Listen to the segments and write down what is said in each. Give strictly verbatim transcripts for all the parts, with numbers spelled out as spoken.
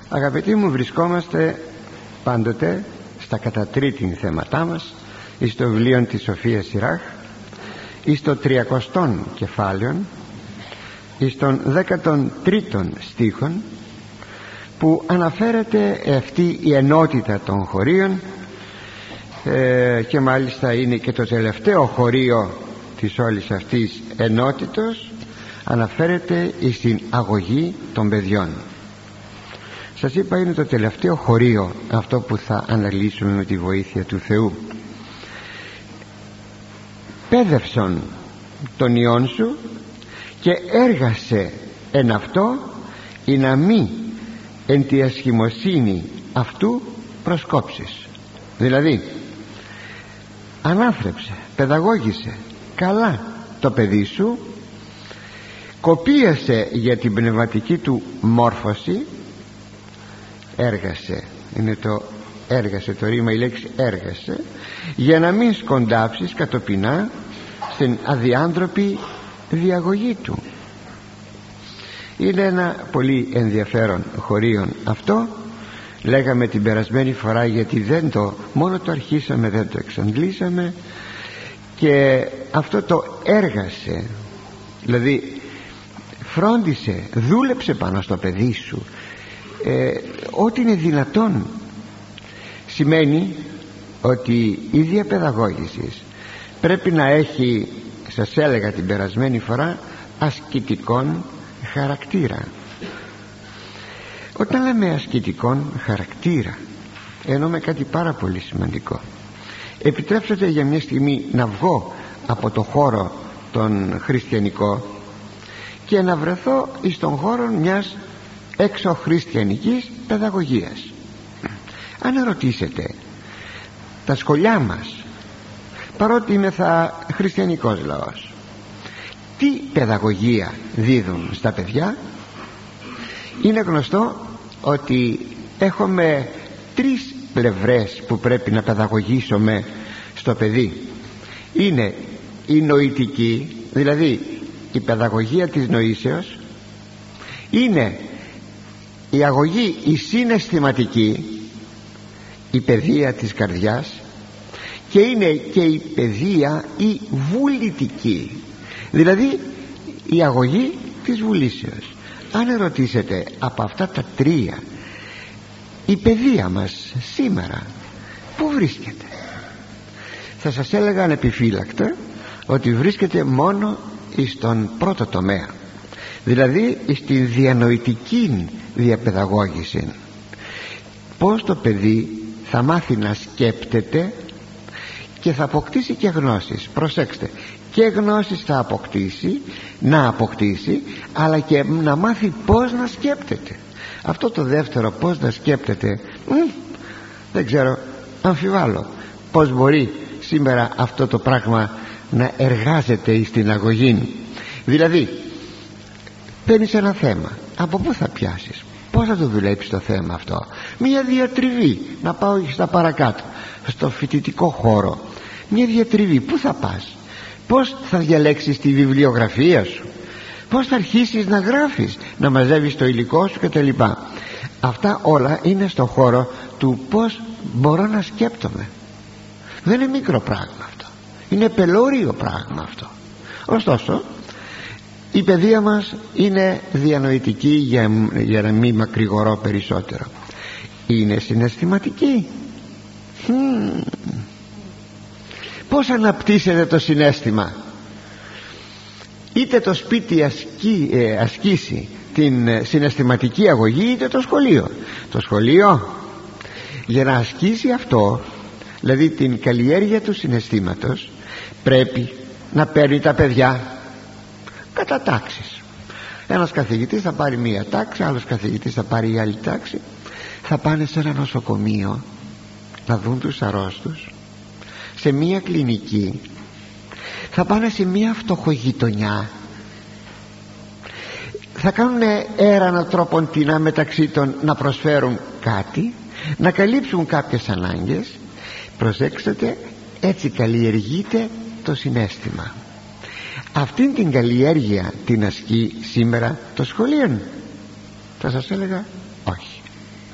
Αγαπητοί μου, βρισκόμαστε πάντοτε στα κατατρίτην θέματά μας εις το βιβλίο της Σοφίας Σιράχ, εις το τριακοστόν κεφάλαιον, εις τον δέκατον τρίτον στίχον, που αναφέρεται αυτή η ενότητα των χωρίων, ε, και μάλιστα είναι και το τελευταίο χωρίο της όλης αυτής ενότητος. Αναφέρεται στην αγωγή των παιδιών. Σας είπα, είναι το τελευταίο χωρίο αυτό που θα αναλύσουμε με τη βοήθεια του Θεού. Πέδευσον τον Υιόν σου και έργασε εν αυτό, ή να μη εν τη ασχημοσύνη αυτού προσκόψεις. Δηλαδή ανάθρεψε, παιδαγώγησε καλά το παιδί σου, κοπίασε για την πνευματική του μόρφωση. Έργασε, είναι το έργασε το ρήμα, η λέξη έργασε, για να μην σκοντάψεις κατοπινά στην αδιάντροπη διαγωγή του. Είναι ένα πολύ ενδιαφέρον χωρίον αυτό. Λέγαμε την περασμένη φορά, γιατί δεν το μόνο το αρχίσαμε, δεν το εξαντλήσαμε, και αυτό το έργασε, δηλαδή φρόντισε, δούλεψε πάνω στο παιδί σου, ε, ό,τι είναι δυνατόν. Σημαίνει ότι η διαπαιδαγώγηση πρέπει να έχει, σας έλεγα την περασμένη φορά, ασκητικόν χαρακτήρα. Όταν λέμε ασκητικόν χαρακτήρα, εννοούμε κάτι πάρα πολύ σημαντικό. Επιτρέψτε για μια στιγμή να βγω από το χώρο τον χριστιανικό και να βρεθώ εις τον χώρο μιας εξωχριστιανικής παιδαγωγίας. Αν ρωτήσετε τα σχολιά μας, παρότι είμαι θα χριστιανικός λαός, τι παιδαγωγία δίδουν στα παιδιά, είναι γνωστό ότι έχουμε τρεις πλευρές που πρέπει να παιδαγωγήσουμε στο παιδί. Είναι η νοητική, δηλαδή η παιδαγωγία της νοήσεως, είναι η αγωγή η συναισθηματική, η παιδεία της καρδιάς, και είναι και η παιδεία η βουλητική, δηλαδή η αγωγή της βουλήσεως. Αν ρωτήσετε από αυτά τα τρία, η παιδεία μας σήμερα πού βρίσκεται, θα σας έλεγα ανεπιφύλακτα ότι βρίσκεται μόνο στον πρώτο τομέα, δηλαδή στην διανοητική διαπαιδαγώγηση. Πώς το παιδί θα μάθει να σκέπτεται και θα αποκτήσει και γνώσεις. Προσέξτε, και γνώσεις θα αποκτήσει, να αποκτήσει, αλλά και να μάθει πώς να σκέπτεται. Αυτό το δεύτερο, πώς να σκέπτεται, μ, δεν ξέρω, αμφιβάλλω πώς μπορεί σήμερα αυτό το πράγμα να εργάζεται στην αγωγή. Δηλαδή παίρνεις ένα θέμα, από πού θα πιάσεις, πώς θα το δουλέψεις το θέμα αυτό, μια διατριβή, να πάω στα παρακάτω, στο φοιτητικό χώρο, μια διατριβή, πού θα πας, πώς θα διαλέξεις τη βιβλιογραφία σου, πώς θα αρχίσεις να γράφεις, να μαζεύεις το υλικό σου κτλ. Αυτά όλα είναι στο χώρο του πώς μπορώ να σκέπτομαι. Δεν είναι μικρό πράγμα αυτό, είναι πελώριο πράγμα αυτό. Ωστόσο η παιδεία μας είναι διανοητική, για, για να μην μακρηγορώ περισσότερο. Είναι συναισθηματική. Hm. Πώς αναπτύσσεται το συναίσθημα? Είτε το σπίτι ασκεί, ε, ασκήσει την ε, συναισθηματική αγωγή, είτε το σχολείο. Το σχολείο, για να ασκήσει αυτό, δηλαδή την καλλιέργεια του συναισθήματος, πρέπει να παίρνει τα παιδιά κατά τάξεις. Ένας καθηγητής θα πάρει μία τάξη, άλλος καθηγητής θα πάρει η άλλη τάξη. Θα πάνε σε ένα νοσοκομείο να δουν τους αρρώστους, σε μία κλινική, θα πάνε σε μία φτωχογειτονιά, θα κάνουν έρανο τροποντινά μεταξύ των να προσφέρουν κάτι, να καλύψουν κάποιες ανάγκες. Προσέξτε, έτσι καλλιεργείται το συναίσθημα. Αυτήν την καλλιέργεια την ασκεί σήμερα το σχολείο? Θα σας έλεγα όχι.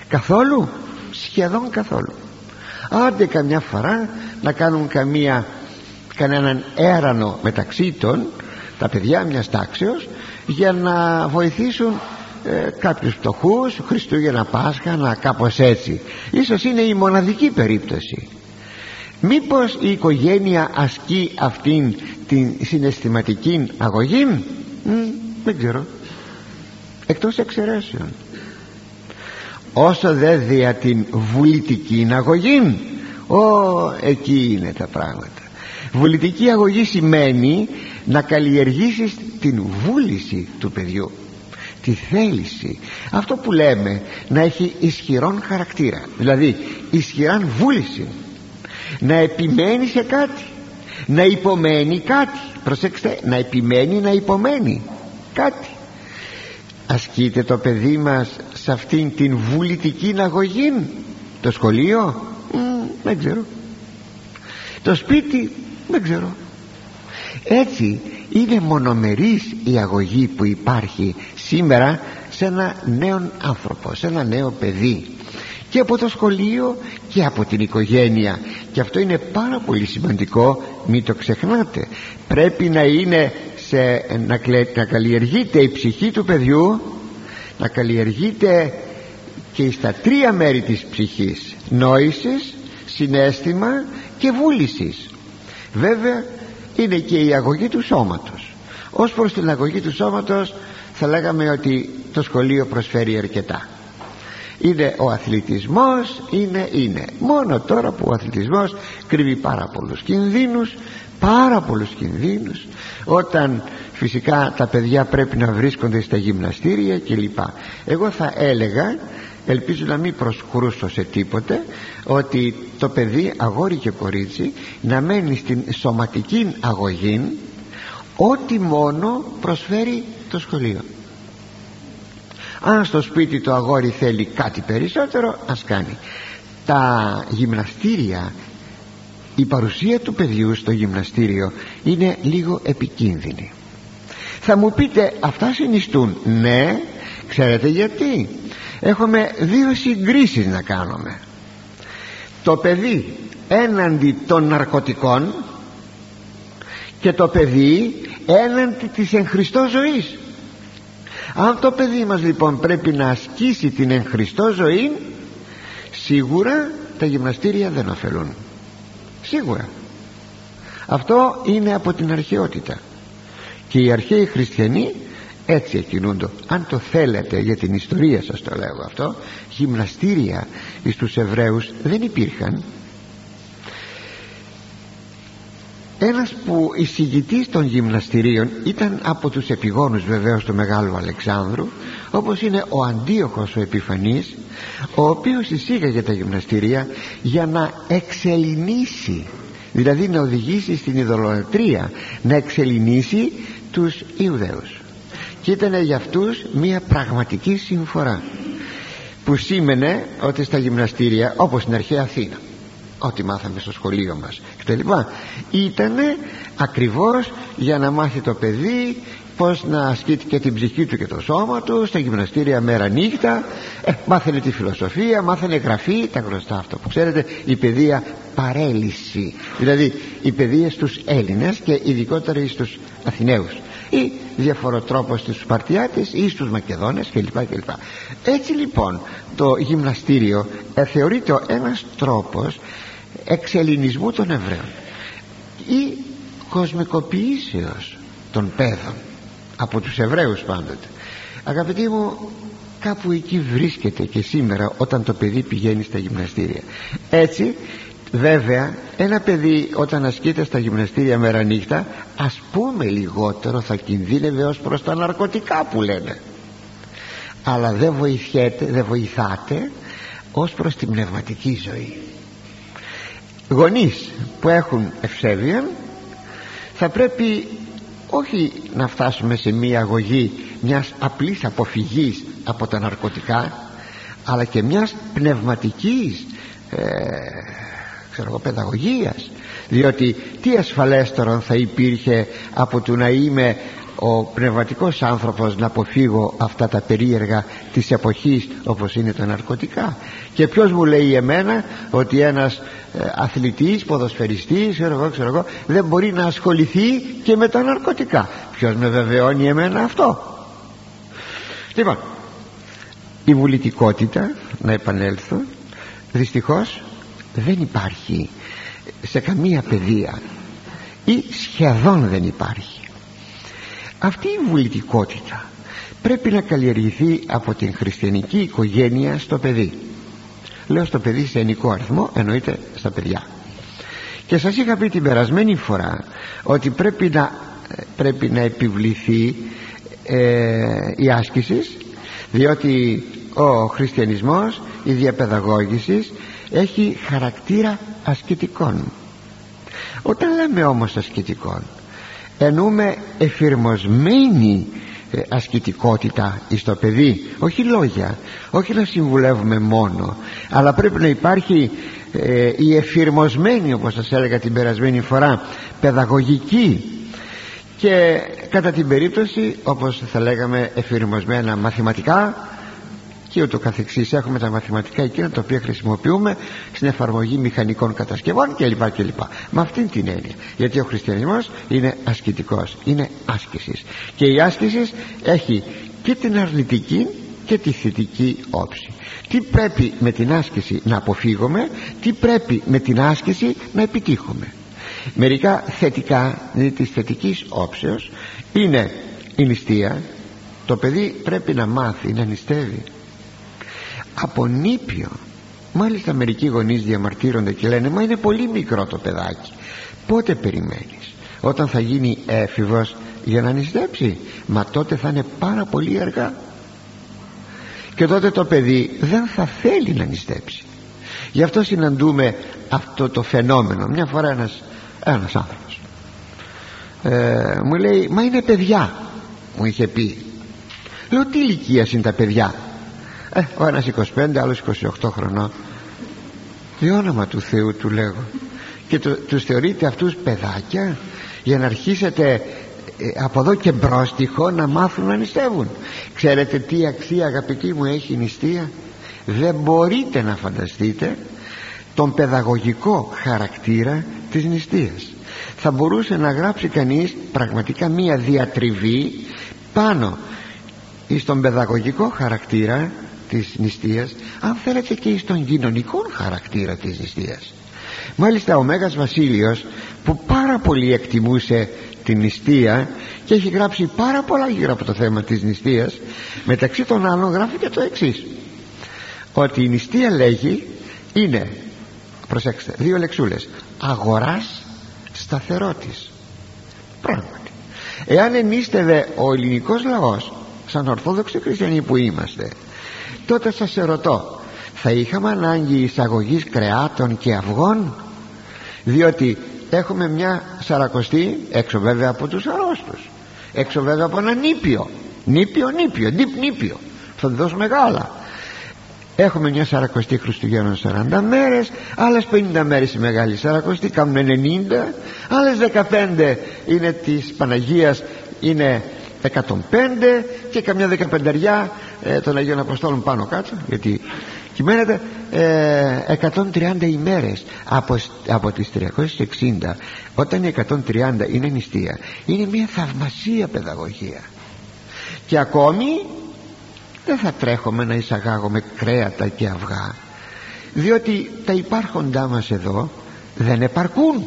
Καθόλου, σχεδόν καθόλου. Άντε καμιά φορά να κάνουν καμία, κανέναν έρανο μεταξύ των τα παιδιά μιας τάξεως για να βοηθήσουν ε, κάποιους φτωχούς, Χριστούγεννα, Πάσχα, να κάπως έτσι. Ίσως είναι η μοναδική περίπτωση. Μήπως η οικογένεια ασκεί αυτήν την συναισθηματική αγωγή? Μ, δεν ξέρω, εκτός εξαιρέσεων. Όσο δε δια την βουλητική αγωγή, ο, εκεί είναι τα πράγματα. Βουλητική αγωγή σημαίνει να καλλιεργήσεις την βούληση του παιδιού, τη θέληση, αυτό που λέμε να έχει ισχυρόν χαρακτήρα, δηλαδή ισχυράν βούληση, να επιμένει σε κάτι, να υπομένει κάτι. Προσέξτε, να επιμένει, να υπομένει κάτι. Ασκείται το παιδί μας σε αυτήν την βουλητική αγωγή? Το σχολείο? Μ, δεν ξέρω. Το σπίτι? Δεν ξέρω. Έτσι είναι μονομερής η αγωγή που υπάρχει σήμερα σε ένα νέο άνθρωπο, σε ένα νέο παιδί, και από το σχολείο και από την οικογένεια. Και αυτό είναι πάρα πολύ σημαντικό, μην το ξεχνάτε. Πρέπει να είναι σε, να, να καλλιεργείται η ψυχή του παιδιού, να καλλιεργείται και στα τρία μέρη της ψυχής: νόησης, συναίσθημα και βούλησης. Βέβαια είναι και η αγωγή του σώματος. Ως προς την αγωγή του σώματος θα λέγαμε ότι το σχολείο προσφέρει αρκετά. Είναι ο αθλητισμός, είναι, είναι. Μόνο τώρα που ο αθλητισμός κρύβει πάρα πολλούς κινδύνους, πάρα πολλούς κινδύνους, όταν φυσικά τα παιδιά πρέπει να βρίσκονται στα γυμναστήρια κλπ. Εγώ θα έλεγα, ελπίζω να μην προσκρούσω σε τίποτε, ότι το παιδί, αγόρι και κορίτσι, να μένει στην σωματική αγωγή ό,τι μόνο προσφέρει το σχολείο. Αν στο σπίτι το αγόρι θέλει κάτι περισσότερο, ας κάνει. Τα γυμναστήρια, η παρουσία του παιδιού στο γυμναστήριο είναι λίγο επικίνδυνη. Θα μου πείτε, αυτά συνιστούν? Ναι, ξέρετε γιατί? Έχουμε δύο συγκρίσεις να κάνουμε. Το παιδί έναντι των ναρκωτικών και το παιδί έναντι της εν Χριστώ ζωής. Αν το παιδί μας λοιπόν πρέπει να ασκήσει την εν Χριστώ ζωή, σίγουρα τα γυμναστήρια δεν ωφελούν. Σίγουρα. Αυτό είναι από την αρχαιότητα. Και οι αρχαίοι χριστιανοί έτσι εκκινούνται. Αν το θέλετε, για την ιστορία σας το λέω αυτό, γυμναστήρια στους Εβραίους δεν υπήρχαν. Ένας που εισηγητής των γυμναστηρίων ήταν από τους επιγόνους βεβαίως του Μεγάλου Αλεξάνδρου, όπως είναι ο Αντίοχος ο Επιφανής, ο οποίος εισήγαγε τα γυμναστήρια για να εξελληνίσει, δηλαδή να οδηγήσει στην ειδωλολατρία, να εξελληνίσει τους Ιουδαίους. Και ήταν για αυτούς μια πραγματική συμφορά, που σήμαινε ότι στα γυμναστήρια, όπως στην αρχαία Αθήνα, ό,τι μάθαμε στο σχολείο μας κτλ, ήτανε ακριβώς για να μάθει το παιδί πως να ασκεί και την ψυχή του και το σώμα του στα γυμναστήρια μέρα νύχτα. ε, μάθαινε τη φιλοσοφία, μάθαινε γραφή, τα γνωστά αυτό που ξέρετε, η παιδεία παρέλυση, δηλαδή η παιδεία στους Έλληνες και ειδικότερα στους Αθηναίους, ή διαφοροτρόπως στους Σπαρτιάτες ή στους Μακεδόνες κλπ. κλπ. Έτσι λοιπόν το γυμναστήριο ε, θεωρείται ένας τρόπος εξελληνισμού των Εβραίων ή κοσμικοποιήσεως των παιδών από τους Εβραίους πάντοτε. Αγαπητοί μου, κάπου εκεί βρίσκεται και σήμερα όταν το παιδί πηγαίνει στα γυμναστήρια. Έτσι βέβαια ένα παιδί όταν ασκείται στα γυμναστήρια μέρα νύχτα, ας πούμε λιγότερο θα κινδύνευε ως προς τα ναρκωτικά που λένε, αλλά δεν βοηθιέται, δεν βοηθάτε ως προς την πνευματική ζωή. Γονείς που έχουν ευσέβεια θα πρέπει όχι να φτάσουμε σε μία αγωγή μιας απλής αποφυγής από τα ναρκωτικά, αλλά και μιας πνευματικής ε, ξέρω εγώ, παιδαγωγίας, διότι τι ασφαλέστερον θα υπήρχε από το να είμαι ο πνευματικός άνθρωπος να αποφύγω αυτά τα περίεργα της εποχής όπως είναι τα ναρκωτικά? Και ποιος μου λέει εμένα ότι ένας ε, αθλητής, ποδοσφαιριστής, ξέρω εγώ, ξέρω εγώ, δεν μπορεί να ασχοληθεί και με τα ναρκωτικά? Ποιος με βεβαιώνει εμένα αυτό? Λοιπόν, η βουλητικότητα, να επανέλθω, δυστυχώς δεν υπάρχει σε καμία παιδεία ή σχεδόν δεν υπάρχει. Αυτή η βουλητικότητα πρέπει να καλλιεργηθεί από την χριστιανική οικογένεια στο παιδί. Λέω στο παιδί σε ενικό αριθμό, εννοείται στα παιδιά. Και σας είχα πει την περασμένη φορά ότι πρέπει να, πρέπει να επιβληθεί ε, η άσκηση, διότι ο χριστιανισμός, η διαπαιδαγώγηση έχει χαρακτήρα ασκητικών. Όταν λέμε όμως ασκητικών, εννοούμε εφηρμοσμένη ε, ασκητικότητα εις το παιδί, όχι λόγια, όχι να συμβουλεύουμε μόνο, αλλά πρέπει να υπάρχει ε, η εφηρμοσμένη, όπως σας έλεγα την περασμένη φορά, παιδαγωγική, και κατά την περίπτωση, όπως θα λέγαμε, εφηρμοσμένα μαθηματικά και ούτω καθεξής. Έχουμε τα μαθηματικά εκείνα τα οποία χρησιμοποιούμε στην εφαρμογή μηχανικών κατασκευών κλπ, κλπ. Με αυτήν την έννοια, γιατί ο χριστιανισμός είναι ασκητικός, είναι άσκησης, και η άσκηση έχει και την αρνητική και τη θετική όψη. Τι πρέπει με την άσκηση να αποφύγουμε, τι πρέπει με την άσκηση να επιτύχουμε. Μερικά θετικά, δηλαδή της θετικής όψεως, είναι η νηστεία. Το παιδί πρέπει να μάθει να νηστεύει από νήπιο. Μάλιστα μερικοί γονείς διαμαρτύρονται και λένε, μα είναι πολύ μικρό το παιδάκι. Πότε περιμένεις? Όταν θα γίνει έφηβος για να νηστέψει? Μα τότε θα είναι πάρα πολύ αργά, και τότε το παιδί δεν θα θέλει να νηστέψει. Γι' αυτό συναντούμε αυτό το φαινόμενο. Μια φορά ένας, ένας άνθρωπος ε, μου λέει, μα είναι παιδιά, μου είχε πει. Λέω, τι ηλικίας είναι τα παιδιά? Ε, ο ένας είκοσι πέντε, άλλος είκοσι οκτώ χρονών. Τι όνομα του Θεού, του λέγω, και το, τους θεωρείτε αυτούς παιδάκια για να αρχίσετε ε, από εδώ και μπρόστιχο να μάθουν να νηστεύουν? Ξέρετε τι αξία, αγαπητοί μου, έχει η νηστεία? Δεν μπορείτε να φανταστείτε τον παιδαγωγικό χαρακτήρα της νηστείας. Θα μπορούσε να γράψει κανείς πραγματικά μία διατριβή πάνω στον παιδαγωγικό χαρακτήρα της νηστείας, αν θέλετε και στον κοινωνικό χαρακτήρα της νηστείας. Μάλιστα ο Μέγας Βασίλειος, που πάρα πολύ εκτιμούσε την νηστεία και έχει γράψει πάρα πολλά γύρω από το θέμα της νηστείας, μεταξύ των άλλων γράφει και το εξής, ότι η νηστεία, λέγει, είναι, προσέξτε, δύο λεξούλες, αγοράς σταθερότης. Πράγματι, εάν ενίστευε ο ελληνικός λαός σαν ορθόδοξοι χριστιανοί που είμαστε, τότε σας ερωτώ, θα είχαμε ανάγκη εισαγωγής κρεάτων και αυγών? Διότι έχουμε μια σαρακοστή, έξω βέβαια από τους αρρώστους, έξω βέβαια από ένα νήπιο, νήπιο, νήπιο, νύπ, νήπιο, θα δώσω μεγάλα. Έχουμε μια σαρακοστή Χριστουγέννων σαράντα μέρες, άλλες πενήντα μέρες η Μεγάλη Σαρακοστή, κάνουν ενενήντα, άλλες δεκαπέντε είναι της Παναγίας, είναι εκατόν πέντε, και καμιά δεκαπενταριά ε, των Αγίων Αποστόλων πάνω κάτω, γιατί κυμαίνεται ε, εκατόν τριάντα ημέρες από, από τις τριακόσιες εξήντα. Όταν οι εκατόν τριάντα είναι νηστεία, είναι μια θαυμασία παιδαγωγία. Και ακόμη δεν θα τρέχουμε να εισαγάγουμε κρέατα και αυγά, διότι τα υπάρχοντά μας εδώ δεν επαρκούν,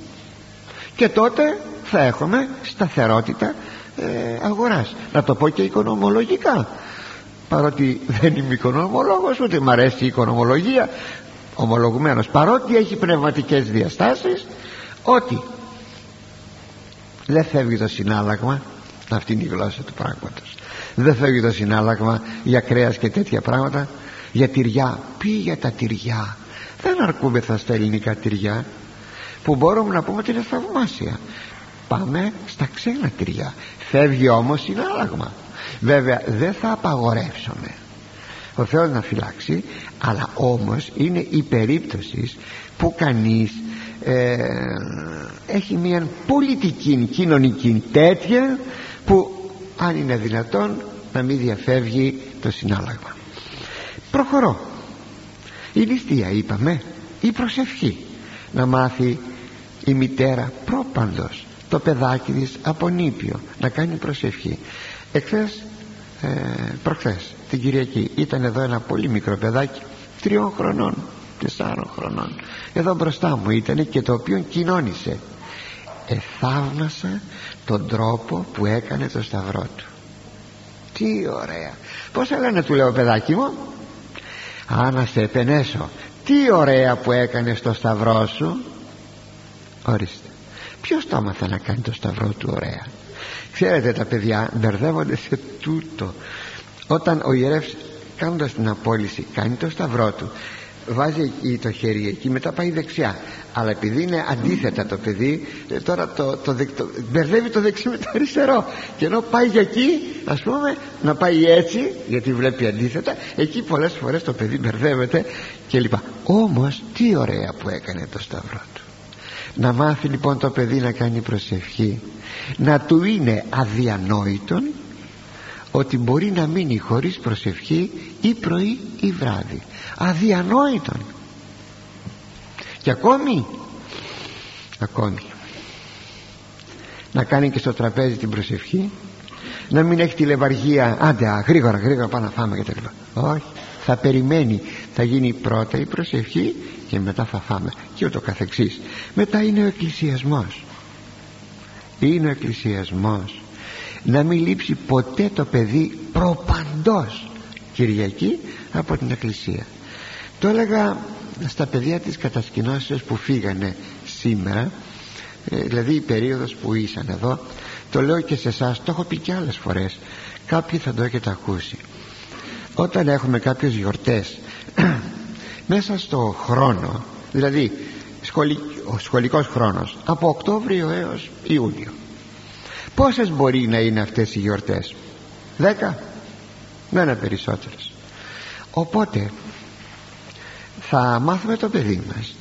και τότε θα έχουμε σταθερότητα ε, αγοράς. Να το πω και οικονομολογικά, παρότι δεν είμαι οικονομολόγος, ούτε μ' αρέσει η οικονομολογία, ομολογουμένως, παρότι έχει πνευματικές διαστάσεις, ότι δεν φεύγει το συνάλλαγμα, αυτή είναι η γλώσσα του πράγματος, δεν φεύγει το συνάλλαγμα για κρέας και τέτοια πράγματα, για τυριά. Πει για τα τυριά, δεν αρκούμεθα στα ελληνικά τυριά, που μπορούμε να πούμε ότι είναι θαυμάσια. Πάμε στα ξένα τυριά, φεύγει όμως συνάλλαγμα. Βέβαια δεν θα απαγορεύσουμε, ο Θεός να φυλάξει, αλλά όμως είναι η περίπτωση που κανείς ε, έχει μια πολιτική κοινωνική τέτοια που αν είναι δυνατόν να μην διαφεύγει το συνάλλαγμα. Προχωρώ. Η νηστεία είπαμε, η προσευχή, να μάθει η μητέρα πρόπαντος το παιδάκι της από νήπιο να κάνει προσευχή. Εχθές, ε, προχθές την Κυριακή ήταν εδώ ένα πολύ μικρό παιδάκι τριών χρονών, τεσσάρων χρονών, εδώ μπροστά μου ήταν, και το οποίο κοινώνησε. Εθαύμασα τον τρόπο που έκανε το σταυρό του. Τι ωραία! Πώς λένε, του λέω, παιδάκι μου, α, να σε επενέσω, τι ωραία που έκανες το σταυρό σου. Ορίστε, ποιος το άμαθε να κάνει το σταυρό του ωραία? Ξέρετε, τα παιδιά μπερδεύονται σε τούτο. Όταν ο ιερεύς, κάνοντας την απόλυση, κάνει το σταυρό του, βάζει εκεί το χέρι εκεί, μετά πάει δεξιά, αλλά επειδή είναι αντίθετα το παιδί, τώρα το, το, το, το μπερδεύει το δεξί με το αριστερό, και ενώ πάει για εκεί, ας πούμε, να πάει έτσι, γιατί βλέπει αντίθετα, εκεί πολλές φορές το παιδί μπερδεύεται κλπ. Όμως τι ωραία που έκανε το σταυρό του. Να μάθει λοιπόν το παιδί να κάνει προσευχή, να του είναι αδιανόητον ότι μπορεί να μείνει χωρίς προσευχή ή πρωί ή βράδυ. Αδιανόητον. Και ακόμη ακόμη να κάνει και στο τραπέζι την προσευχή, να μην έχει τη λεβαργία, άντε α, γρήγορα γρήγορα πάμε να φάμε και τα λοιπά. Όχι, θα περιμένει, θα γίνει πρώτα η προσευχή και μετά θα φάμε, και ούτω καθεξής. Μετά είναι ο εκκλησιασμός. Είναι ο εκκλησιασμός. Να μην λείψει ποτέ το παιδί προπαντός Κυριακή από την εκκλησία. Το έλεγα στα παιδιά της κατασκηνώσεως που φύγανε σήμερα, δηλαδή η περίοδος που ήσαν εδώ, το λέω και σε εσάς, το έχω πει και άλλες φορές, κάποιοι θα το έχετε ακούσει. Όταν έχουμε κάποιες γιορτές μέσα στο χρόνο, δηλαδή ο σχολικός χρόνος από Οκτώβριο έως Ιούνιο, πόσες μπορεί να είναι αυτές οι γιορτές? Δέκα, δεν είναι περισσότερες. Οπότε θα μάθουμε το παιδί μας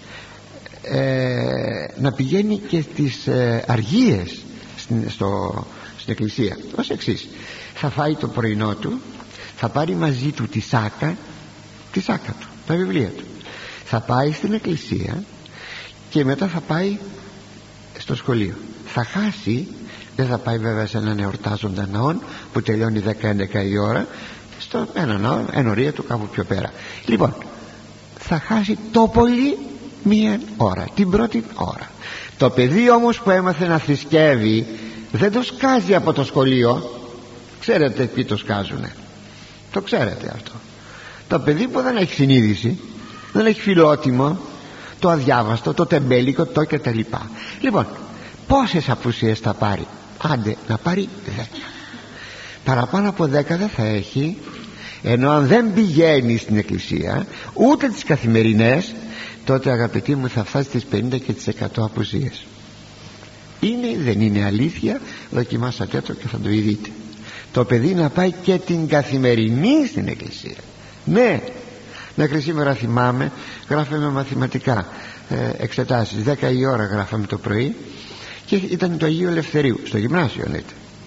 ε, να πηγαίνει και στις ε, αργίες στην, στο, στην εκκλησία ως εξής: θα φάει το πρωινό του, θα πάρει μαζί του τη σάκα, τη σάκα του, τα βιβλία του, θα πάει στην εκκλησία και μετά θα πάει στο σχολείο. Θα χάσει, δεν θα πάει βέβαια σε έναν εορτάζοντα ναόν που τελειώνει δέκα έντεκα η ώρα, στο ένα ναό, ενορία του κάπου πιο πέρα. Λοιπόν, θα χάσει το πολύ μία ώρα, την πρώτη ώρα. Το παιδί όμως που έμαθε να θρησκεύει δεν το σκάζει από το σχολείο. Ξέρετε ποιοι το σκάζουνε? Το ξέρετε αυτό. Το παιδί που δεν έχει συνείδηση, δεν έχει φιλότιμο, το αδιάβαστο, το τεμπέλικο, το και τα λοιπά. Λοιπόν, πόσες απουσίες θα πάρει? Άντε να πάρει δέκα. Παραπάνω από δέκα δεν θα έχει. Ενώ αν δεν πηγαίνει στην εκκλησία ούτε τις καθημερινές, τότε αγαπητοί μου θα φτάσει στις πενήντα τοις εκατό απουσίες. Είναι ή δεν είναι αλήθεια? Δοκιμάσατε το και θα το ειδείτε. Το παιδί να πάει και την καθημερινή στην εκκλησία. Ναι, μέχρι σήμερα θυμάμαι γράφαμε μαθηματικά ε, εξετάσεις, δέκα η ώρα γράφαμε το πρωί, και ήταν το Αγίου Ελευθερίου, στο γυμνάσιο ήταν,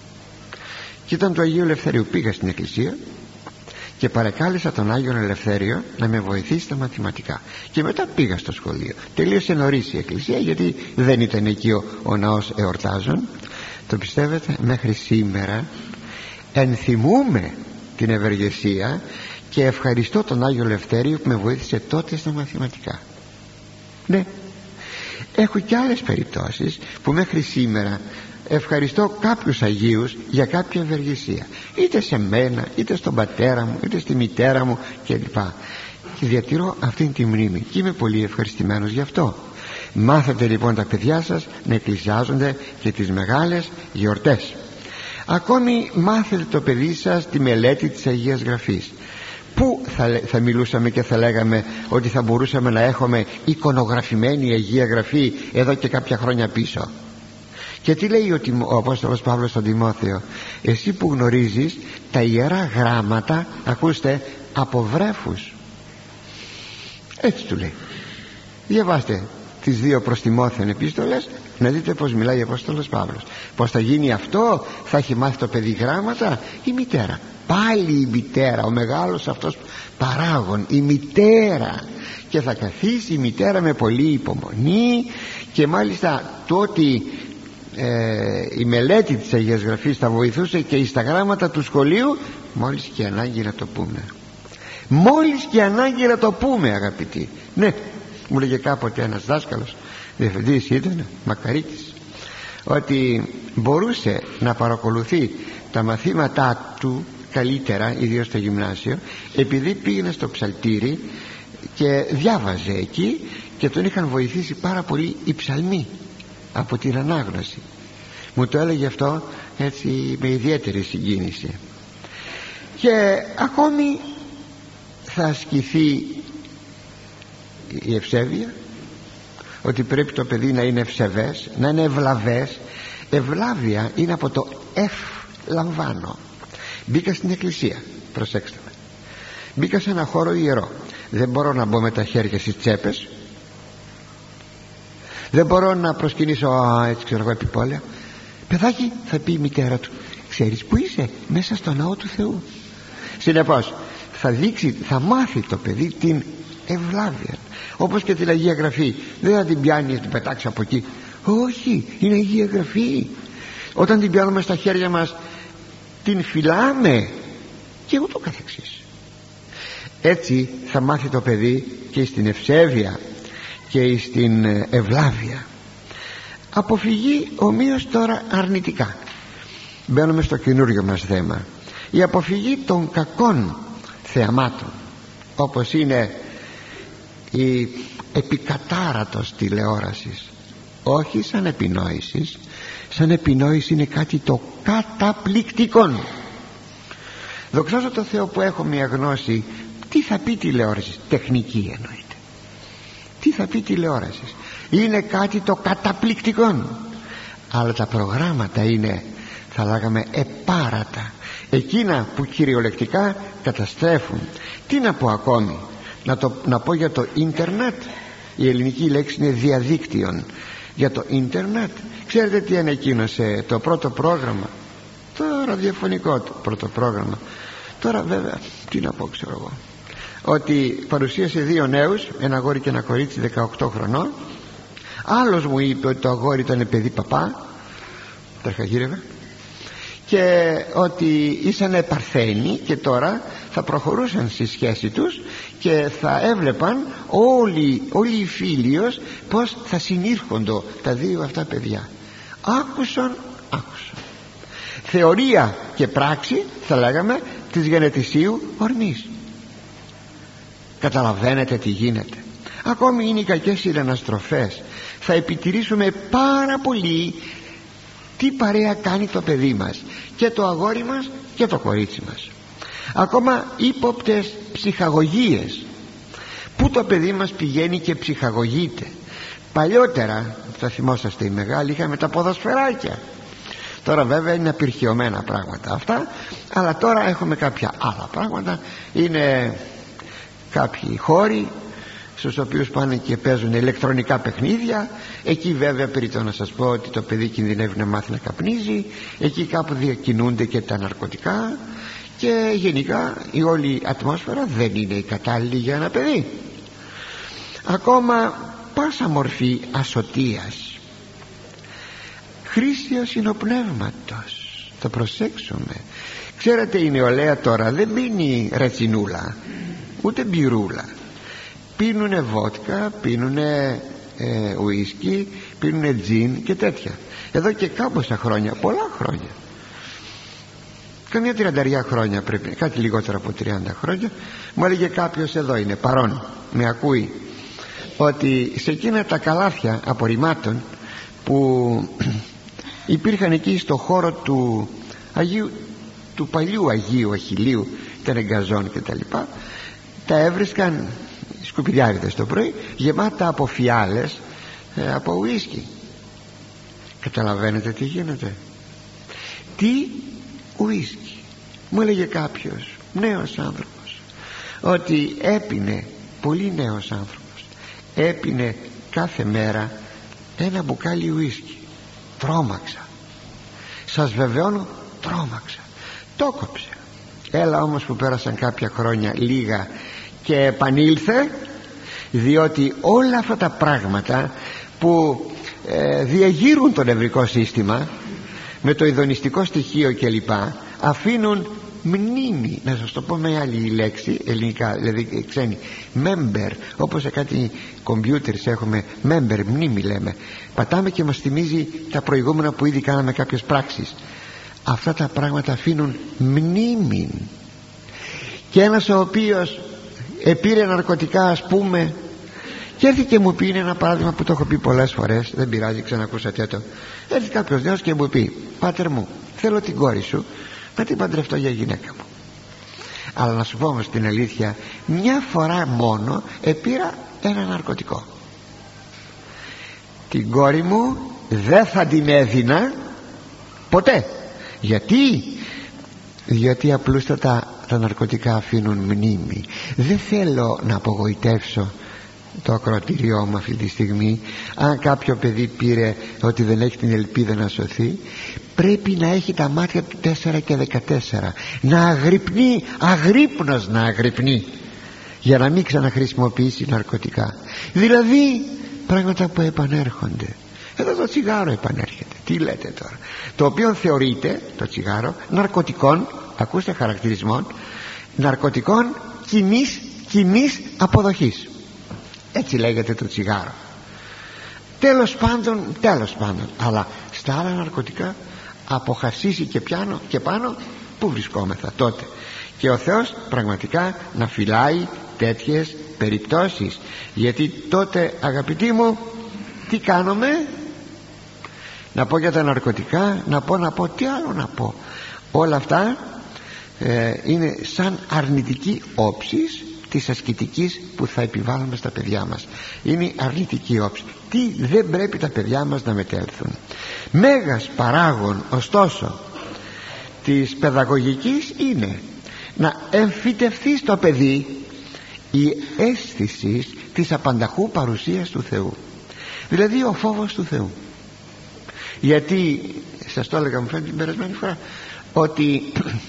και ήταν το Αγίου Ελευθερίου. Πήγα στην εκκλησία και παρακάλεσα τον Άγιον Ελευθέριο να με βοηθήσει στα μαθηματικά, και μετά πήγα στο σχολείο. Τελείωσε νωρίς η εκκλησία, γιατί δεν ήταν εκεί ο, ο ναός εορτάζων. Το πιστεύετε, μέχρι σήμερα ενθυμούμε την ευεργεσία και ευχαριστώ τον Άγιο Ελευθέριο που με βοήθησε τότε στα μαθηματικά. Ναι, έχω και άλλες περιπτώσεις που μέχρι σήμερα ευχαριστώ κάποιους Αγίους για κάποια ευεργεσία, είτε σε μένα, είτε στον πατέρα μου, είτε στη μητέρα μου κλπ. Και διατηρώ αυτήν τη μνήμη και είμαι πολύ ευχαριστημένος γι' αυτό. Μάθετε λοιπόν τα παιδιά σας να εκκλησιάζονται και τις μεγάλες γιορτές. Ακόμη μάθετε το παιδί σας τη μελέτη της Αγίας Γραφής. Πού θα, θα μιλούσαμε και θα λέγαμε ότι θα μπορούσαμε να έχουμε εικονογραφημένη Αγία Γραφή εδώ και κάποια χρόνια πίσω? Και τι λέει ο, ο Απόστολος Παύλος στον Τιμόθεο? Εσύ που γνωρίζεις τα ιερά γράμματα, ακούστε, από βρέφους. Έτσι του λέει. Διαβάστε τις δύο προς Τιμόθεον επίστολες, να δείτε πως μιλάει ο Απόστολος Παύλος. Πως θα γίνει αυτό? Θα έχει μάθει το παιδί γράμματα? Η μητέρα, πάλι η μητέρα, ο μεγάλος αυτός παράγων, η μητέρα. Και θα καθίσει η μητέρα με πολλή υπομονή, και μάλιστα το ότι ε, η μελέτη της Αγίας Γραφής θα βοηθούσε και στα γράμματα του σχολείου, μόλις και ανάγκη να το πούμε. Μόλις και ανάγκη να το πούμε, αγαπητοί. Ναι, μου λέγε κάποτε ένας δάσκαλος, διευθυντής ήταν, Μακαρίτης, ότι μπορούσε να παρακολουθεί τα μαθήματά του καλύτερα, ιδίως στο γυμνάσιο, επειδή πήγαινε στο ψαλτήρι και διάβαζε εκεί, και τον είχαν βοηθήσει πάρα πολύ οι ψαλμοί από την ανάγνωση. Μου το έλεγε αυτό έτσι με ιδιαίτερη συγκίνηση. Και ακόμη θα ασκηθεί η ευσέβεια, ότι πρέπει το παιδί να είναι ευσεβές, να είναι ευλαβές. Ευλάβεια είναι από το εφ, λαμβάνω. Μπήκα στην εκκλησία, προσέξτε με, μπήκα σε ένα χώρο ιερό. Δεν μπορώ να μπω με τα χέρια στις τσέπες, δεν μπορώ να προσκυνήσω α, έτσι ξέρω εγώ επιπόλαια. Παιδάκι, θα πει η μητέρα του, ξέρεις που είσαι? Μέσα στο ναό του Θεού. Συνεπώς θα δείξει, θα μάθει το παιδί την ευλάβεια. Όπως και την Αγία Γραφή, δεν θα την πιάνει να την πετάξει από εκεί. Όχι, είναι Αγία Γραφή. Όταν την πιάνουμε στα χέρια μας, την φυλάμε και ούτω καθεξής. Έτσι θα μάθει το παιδί και στην ευσέβεια και στην ευλάβεια. Αποφυγή ομοίως τώρα αρνητικά. Μπαίνουμε στο καινούριο μας θέμα. Η αποφυγή των κακών θεαμάτων, όπως είναι η επικατάρατος τηλεόρασης. Όχι σαν επινόησης. Σαν επινόηση είναι κάτι το καταπληκτικό. Δοξάζω το Θεό που έχω μια γνώση. Τι θα πει τηλεόραση? Τεχνική εννοείται. Τι θα πει τηλεόραση? Είναι κάτι το καταπληκτικό. Αλλά τα προγράμματα είναι, θα λέγαμε, επάρατα. Εκείνα που κυριολεκτικά καταστρέφουν. Τι να πω ακόμη? Να, το, να πω για το ίντερνετ. Η ελληνική λέξη είναι διαδίκτυον. Για το ίντερνετ, ξέρετε τι ανακοίνωσε το πρώτο πρόγραμμα? Το ραδιοφωνικό το πρώτο πρόγραμμα. Τώρα βέβαια τι να πω, ξέρω εγώ, ότι παρουσίασε δύο νέους, ένα αγόρι και ένα κορίτσι δεκαοκτώ χρονών. Άλλος μου είπε ότι το αγόρι ήταν παιδί παπά, τρεχαγύρευε, και ότι ήσανε παρθένοι και τώρα θα προχωρούσαν στη σχέση τους και θα έβλεπαν όλοι, όλοι οι φίλοι πως θα συνήρχονται τα δύο αυτά παιδιά. Άκουσαν, άκουσαν. Θεωρία και πράξη, θα λέγαμε, της γενετησίου ορμής. Καταλαβαίνετε τι γίνεται? Ακόμη είναι οι κακές συναναστροφές. Θα επιτηρήσουμε πάρα πολύ τι παρέα κάνει το παιδί μας, και το αγόρι μας και το κορίτσι μας. Ακόμα ύποπτες ψυχαγωγίες, που το παιδί μας πηγαίνει και ψυχαγωγείται. Παλιότερα, θα θυμόσαστε οι μεγάλοι, είχαμε τα ποδοσφαιράκια. Τώρα βέβαια είναι απειρχιωμένα πράγματα αυτά, αλλά τώρα έχουμε κάποια άλλα πράγματα. Είναι κάποιοι χώροι στους οποίους πάνε και παίζουν ηλεκτρονικά παιχνίδια. Εκεί βέβαια περιττώ να σας πω ότι το παιδί κινδυνεύει να μάθει να καπνίζει. Εκεί κάπου διακινούνται και τα ναρκωτικά, και γενικά η όλη ατμόσφαιρα δεν είναι η κατάλληλη για ένα παιδί. Ακόμα πάσα μορφή ασωτείας. Χρήσιος είναι ο πνεύματος. Θα προσέξουμε. Ξέρετε, η νεολαία τώρα δεν πίνει ρετσινούλα ούτε μπυρούλα. Πίνουνε βότκα, πίνουνε ε, ουίσκι, πίνουνε τζιν και τέτοια. Εδώ και κάμποσα χρόνια, πολλά χρόνια, καμιά τριανταριά χρόνια πρέπει, κάτι λιγότερο από τριάντα χρόνια, μου έλεγε κάποιος, εδώ είναι παρόν, με ακούει, ότι σε εκείνα τα καλάθια απορριμμάτων που υπήρχαν εκεί στο χώρο του Αγίου, του παλιού Αγίου Αχιλλείου, ήταν εγκαζόν και τα λοιπά, τα έβρισκαν σκουπιδιάριδες το πρωί, γεμάτα από φιάλες, ε, από ουίσκι. Καταλαβαίνετε τι γίνεται? Τι ουίσκι? Μου έλεγε κάποιος νέος άνθρωπος ότι έπινε, πολύ νέος άνθρωπος, έπινε κάθε μέρα ένα μπουκάλι ουίσκι. Τρόμαξα, σας βεβαιώνω, τρόμαξα, το κόψε. Έλα όμως που πέρασαν κάποια χρόνια λίγα και επανήλθε, διότι όλα αυτά τα πράγματα που ε, διαγείρουν το νευρικό σύστημα με το ειδονιστικό στοιχείο κλπ αφήνουν μνήμη, να σας το πω με άλλη λέξη ελληνικά, δηλαδή ξένη, member, όπως σε κάτι κομπιούτερς έχουμε member, μνήμη λέμε, πατάμε και μας θυμίζει τα προηγούμενα που ήδη κάναμε κάποιες πράξεις. Αυτά τα πράγματα αφήνουν μνήμη. Και ένας ο οποίος επήρε ναρκωτικά, ας πούμε, και έρθει και μου πει, είναι ένα παράδειγμα που το έχω πει πολλές φορές, δεν πειράζει, ξανακούσατε το, έρθει κάποιος νέος και μου πει, πάτερ μου, θέλω την κόρη σου να την παντρευτώ για γυναίκα μου, αλλά να σου πω όμως την αλήθεια, μια φορά μόνο επήρα ένα ναρκωτικό. Την κόρη μου δεν θα την έδινα ποτέ. Γιατί? Γιατί απλούστατα τα ναρκωτικά αφήνουν μνήμη. Δεν θέλω να απογοητεύσω το ακροατήριό μου αυτή τη στιγμή. Αν κάποιο παιδί πήρε ότι δεν έχει την ελπίδα να σωθεί, πρέπει να έχει τα μάτια του τέσσερα και δεκατέσσερα, να αγρυπνεί, αγρύπνος να αγρυπνεί, για να μην ξαναχρησιμοποιήσει ναρκωτικά. Δηλαδή πράγματα που επανέρχονται. Εδώ το τσιγάρο επανέρχεται. Τι λέτε τώρα? Το οποίο θεωρείται το τσιγάρο ναρκωτικών, ακούστε, χαρακτηρισμών, ναρκωτικών κοινής, κοινής αποδοχής. Έτσι λέγεται το τσιγάρο. Τέλος πάντων, τέλος πάντων, αλλά στα άλλα ναρκωτικά, από χασίσι και πιάνω και πάνω, πού βρισκόμεθα τότε? Και ο Θεός πραγματικά να φυλάει τέτοιες περιπτώσεις, γιατί τότε, αγαπητοί μου, τι κάνουμε? Να πω για τα ναρκωτικά, να πω, να πω, τι άλλο να πω? Όλα αυτά ε, είναι σαν αρνητική όψης της ασκητικής που θα επιβάλλουμε στα παιδιά μας. Είναι αρνητική όψη. Τι δεν πρέπει τα παιδιά μας να μετέλθουν. Μέγας παράγων ωστόσο της παιδαγωγικής είναι να εμφυτευθεί στο παιδί η αίσθηση της απανταχού παρουσίας του Θεού, δηλαδή ο φόβος του Θεού. Γιατί σας το έλεγα, μου φαίνεται την περασμένη φορά, ότι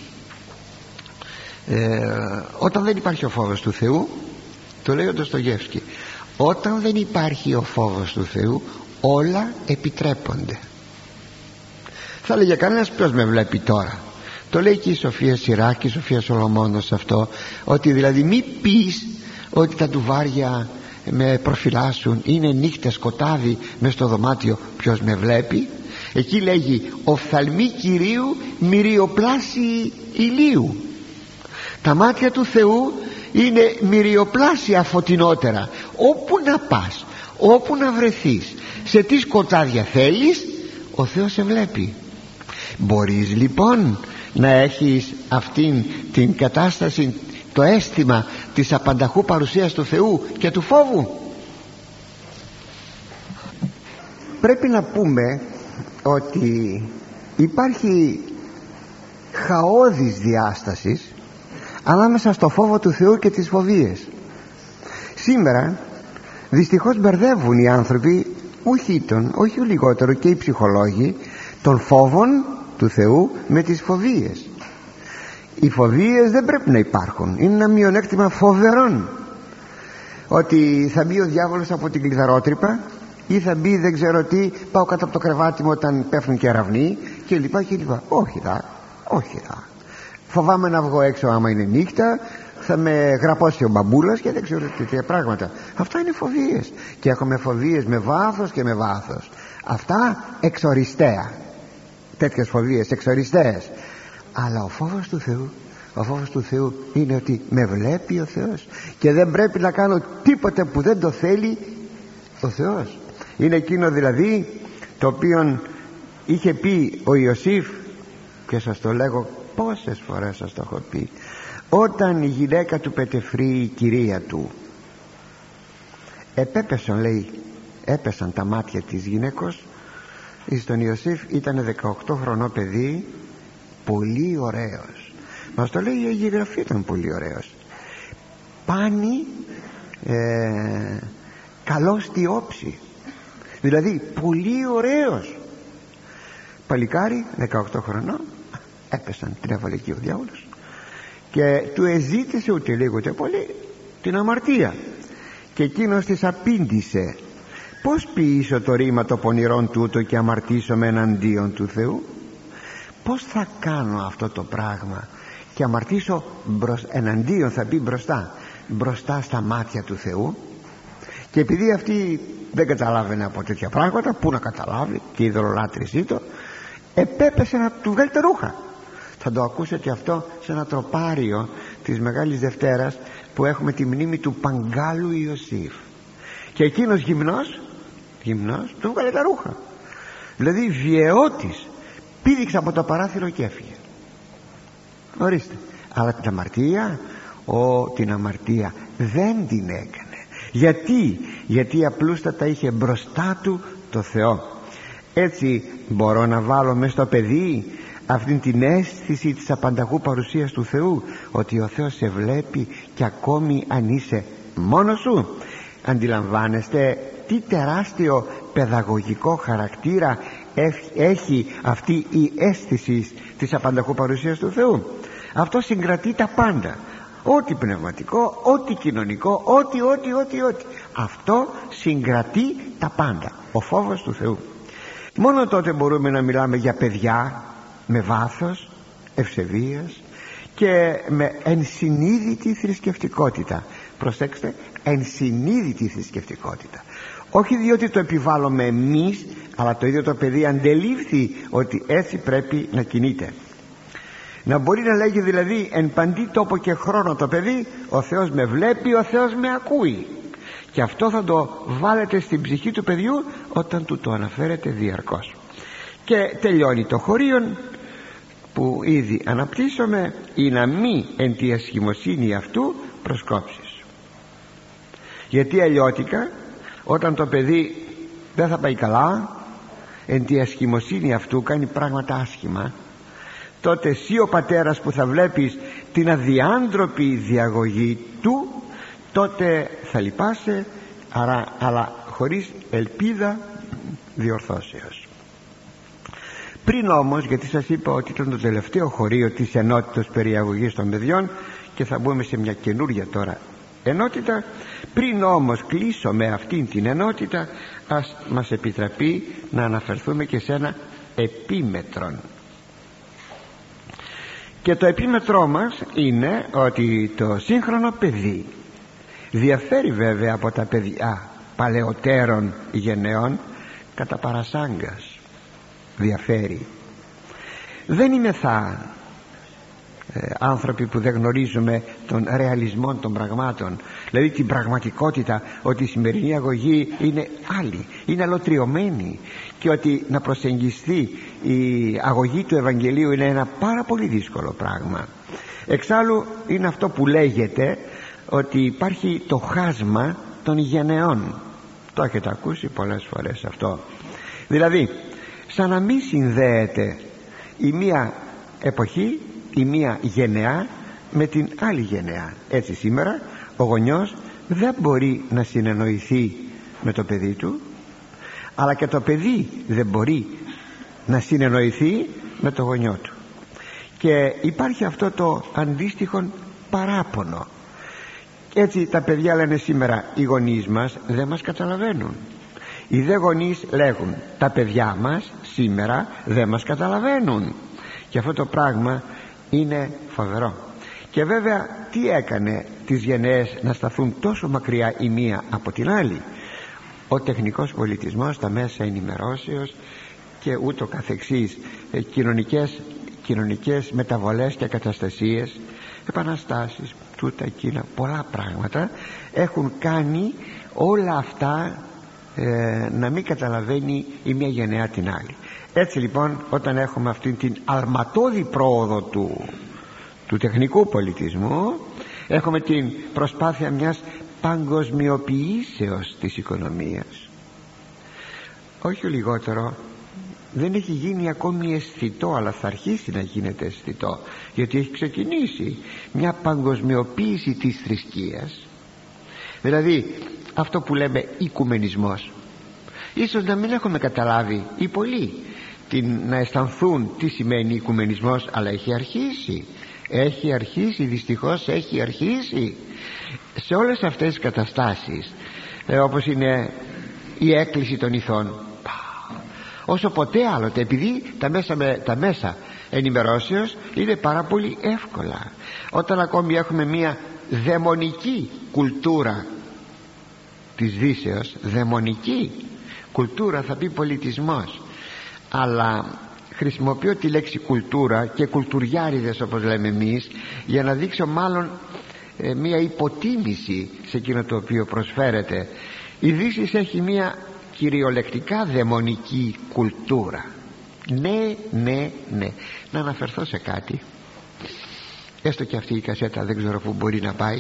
ε, όταν δεν υπάρχει ο φόβος του Θεού, το λέει ο Ντοστογεύσκη, όταν δεν υπάρχει ο φόβος του Θεού όλα επιτρέπονται. Θα λέγε κανένας, ποιος με βλέπει τώρα? Το λέει και η Σοφία Σιράκ και η Σοφία Σολομώνος αυτό, ότι δηλαδή μη πεις ότι τα ντουβάρια με προφυλάσσουν, είναι νύχτα σκοτάδι μες στο δωμάτιο, ποιος με βλέπει? Εκεί λέγει οφθαλμοί Κυρίου μυριοπλάσιοι ηλίου. Τα μάτια του Θεού είναι μυριοπλάσια φωτεινότερα. Όπου να πας, όπου να βρεθείς, σε τι σκοτάδια θέλεις, ο Θεός σε βλέπει. Μπορείς λοιπόν να έχεις αυτήν την κατάσταση, το αίσθημα της απανταχού παρουσίας του Θεού και του φόβου? Πρέπει να πούμε ότι υπάρχει χαόδης διάστασης ανάμεσα στο φόβο του Θεού και τις φοβίες. Σήμερα δυστυχώς μπερδεύουν οι άνθρωποι, όχι τον, όχι λιγότερο και οι ψυχολόγοι, των φόβων του Θεού με τις φοβίες. Οι φοβίες δεν πρέπει να υπάρχουν. Είναι ένα μειονέκτημα φοβερών, ότι θα μπει ο διάβολος από την κλειδαρότρυπα ή θα μπει δεν ξέρω τι, πάω κάτω από το κρεβάτι μου όταν πέφτουν και αραυνοί και λοιπά και λοιπά. Όχι δα, όχι δα. Φοβάμαι να βγω έξω άμα είναι νύχτα, θα με γραπώσει ο μπαμπούλας και δεν ξέρω τέτοια πράγματα. Αυτά είναι φοβίες. Και έχουμε φοβίες με βάθος και με βάθος. Αυτά εξοριστέα. Τέτοιες φοβίες εξοριστέες. Αλλά ο φόβος του Θεού, ο φόβος του Θεού είναι ότι με βλέπει ο Θεός και δεν πρέπει να κάνω τίποτε που δεν το θέλει ο Θεός. Είναι εκείνο δηλαδή το οποίο είχε πει ο Ιωσήφ, και σας το λέγω πόσες φορές σας το έχω πει, όταν η γυναίκα του πετεφρεί η κυρία του, επέπεσαν, λέει, έπεσαν τα μάτια της γυναίκος εις τον Ιωσήφ. Ήταν δεκαοκτώ χρονό παιδί, πολύ ωραίος. Μας το λέει η Αγία Γραφή, ήταν πολύ ωραίος. Πάνει ε, καλός στη όψη, δηλαδή πολύ ωραίος. Παλικάρι δεκαοκτώ χρονών, έπεσαν, την έβαλε εκεί ο διάβολος και του εζήτησε ούτε λίγο ούτε πολύ την αμαρτία, και εκείνος της απήντησε: πώς ποιήσω το ρήμα το πονηρόν τούτο και αμαρτήσω εναντίον του Θεού? Πώς θα κάνω αυτό το πράγμα και αμαρτήσω μπροσ... εναντίον, θα πει μπροστά, μπροστά στα μάτια του Θεού? Και επειδή αυτή δεν καταλάβαινε από τέτοια πράγματα, πού να καταλάβει, και η ειδωλολάτρησή του, επέπεσε να του βγάλει τα ρούχα. Θα το ακούσετε αυτό σε ένα τροπάριο της Μεγάλης Δευτέρας που έχουμε τη μνήμη του Παγκάλου Ιωσήφ, και εκείνος γυμνός γυμνός του βγάλε τα ρούχα, δηλαδή βιαιότης, πήδηξε από το παράθυρο και έφυγε. Ορίστε. Αλλά την αμαρτία, ο, την αμαρτία δεν την έκανε. Γιατί? Γιατί απλούστατα είχε μπροστά του το Θεό. Έτσι μπορώ να βάλω μες στο παιδί αυτήν την αίσθηση της απανταχού παρουσίας του Θεού, ότι ο Θεός σε βλέπει και ακόμη αν είσαι μόνος σου. Αντιλαμβάνεστε τι τεράστιο παιδαγωγικό χαρακτήρα έχει αυτή η αίσθηση της απανταχού παρουσίας του Θεού? Αυτό συγκρατεί τα πάντα, ό,τι πνευματικό, ό,τι κοινωνικό, ό,τι, ό,τι, ό,τι, ό,τι. Αυτό συγκρατεί τα πάντα, ο φόβος του Θεού. Μόνο τότε μπορούμε να μιλάμε για παιδιά με βάθος, ευσεβίας και με ενσυνείδητη θρησκευτικότητα. Προσέξτε, ενσυνείδητη θρησκευτικότητα. Όχι διότι το επιβάλλουμε εμείς, αλλά το ίδιο το παιδί αντελήφθη ότι έτσι πρέπει να κινείται. Να μπορεί να λέγει δηλαδή εν παντή τόπο και χρόνο το παιδί: ο Θεός με βλέπει, ο Θεός με ακούει. Και αυτό θα το βάλετε στην ψυχή του παιδιού όταν του το αναφέρετε διαρκώς. Και τελειώνει το χωρίον που ήδη αναπτύσσομαι, ή να μη εν τη ασχημοσύνη αυτού προσκόψεις. Γιατί αλλιώτικα όταν το παιδί δεν θα πάει καλά, εν τη ασχημοσύνη αυτού κάνει πράγματα άσχημα, τότε εσύ ο πατέρας που θα βλέπεις την αδιάντροπη διαγωγή του, τότε θα λυπάσαι, άρα, αλλά χωρίς ελπίδα διορθώσεως. Πριν όμως, γιατί σας είπα ότι ήταν το τελευταίο χωρίο της ενότητας περιαγωγής των παιδιών και θα μπούμε σε μια καινούρια τώρα ενότητα, πριν όμως κλείσω με αυτήν την ενότητα, ας μας επιτραπεί να αναφερθούμε και σε ένα επίμετρον. Και το επίμετρό μας είναι ότι το σύγχρονο παιδί διαφέρει βέβαια από τα παιδιά παλαιότερων γενεών κατά παρασάγκας. Διαφέρει. Δεν είμαι θα ε, άνθρωποι που δεν γνωρίζουμε τον ρεαλισμό των πραγμάτων, δηλαδή την πραγματικότητα ότι η σημερινή αγωγή είναι άλλη, είναι αλωτριωμένη, και ότι να προσεγγιστεί η αγωγή του Ευαγγελίου είναι ένα πάρα πολύ δύσκολο πράγμα. Εξάλλου είναι αυτό που λέγεται ότι υπάρχει το χάσμα των γενεών. Το έχετε ακούσει πολλές φορές αυτό. Δηλαδή σαν να μην συνδέεται η μία εποχή, η μία γενεά με την άλλη γενεά. Έτσι σήμερα ο γονιός δεν μπορεί να συνεννοηθεί με το παιδί του, αλλά και το παιδί δεν μπορεί να συνεννοηθεί με το γονιό του. Και υπάρχει αυτό το αντίστοιχο παράπονο. Έτσι τα παιδιά λένε σήμερα: οι γονείς μας δεν μας καταλαβαίνουν. Οι δε γονείς λέγουν: τα παιδιά μας σήμερα δεν μας καταλαβαίνουν. Και αυτό το πράγμα είναι φοβερό. Και βέβαια τι έκανε τις γενναίες να σταθούν τόσο μακριά η μία από την άλλη? Ο τεχνικός πολιτισμός, τα μέσα ενημερώσεως και ούτω καθεξής, ε, κοινωνικές, κοινωνικές μεταβολές και καταστασίες, επαναστάσεις, τούτα εκείνα, πολλά πράγματα έχουν κάνει όλα αυτά ε, να μην καταλαβαίνει η μία γενεά την άλλη. Έτσι λοιπόν, όταν έχουμε αυτή την αλματώδη πρόοδο του, του τεχνικού πολιτισμού, έχουμε την προσπάθεια μιας παγκοσμιοποιήσεως της οικονομίας. Όχι λιγότερο, δεν έχει γίνει ακόμη αισθητό, αλλά θα αρχίσει να γίνεται αισθητό, γιατί έχει ξεκινήσει μια παγκοσμιοποίηση της θρησκείας. Δηλαδή αυτό που λέμε οικουμενισμός, ίσως να μην έχουμε καταλάβει οι πολλοί την, να αισθανθούν τι σημαίνει οικουμενισμός, αλλά έχει αρχίσει, έχει αρχίσει, δυστυχώς έχει αρχίσει σε όλες αυτές τις καταστάσεις, ε, όπως είναι η έκκληση των ηθών, όσο ποτέ άλλοτε, επειδή τα μέσα, με, τα μέσα ενημερώσεως είναι πάρα πολύ εύκολα. Όταν ακόμη έχουμε μια δαιμονική κουλτούρα της Δύσεως, δαιμονική κουλτούρα θα πει πολιτισμός, αλλά χρησιμοποιώ τη λέξη κουλτούρα και κουλτουριάριδες όπως λέμε εμείς, για να δείξω μάλλον ε, μια υποτίμηση σε εκείνο το οποίο προσφέρεται. Η Δύση έχει μια κυριολεκτικά δαιμονική κουλτούρα. Ναι, ναι, ναι. Να αναφερθώ σε κάτι, έστω και αυτή η κασέτα δεν ξέρω που μπορεί να πάει.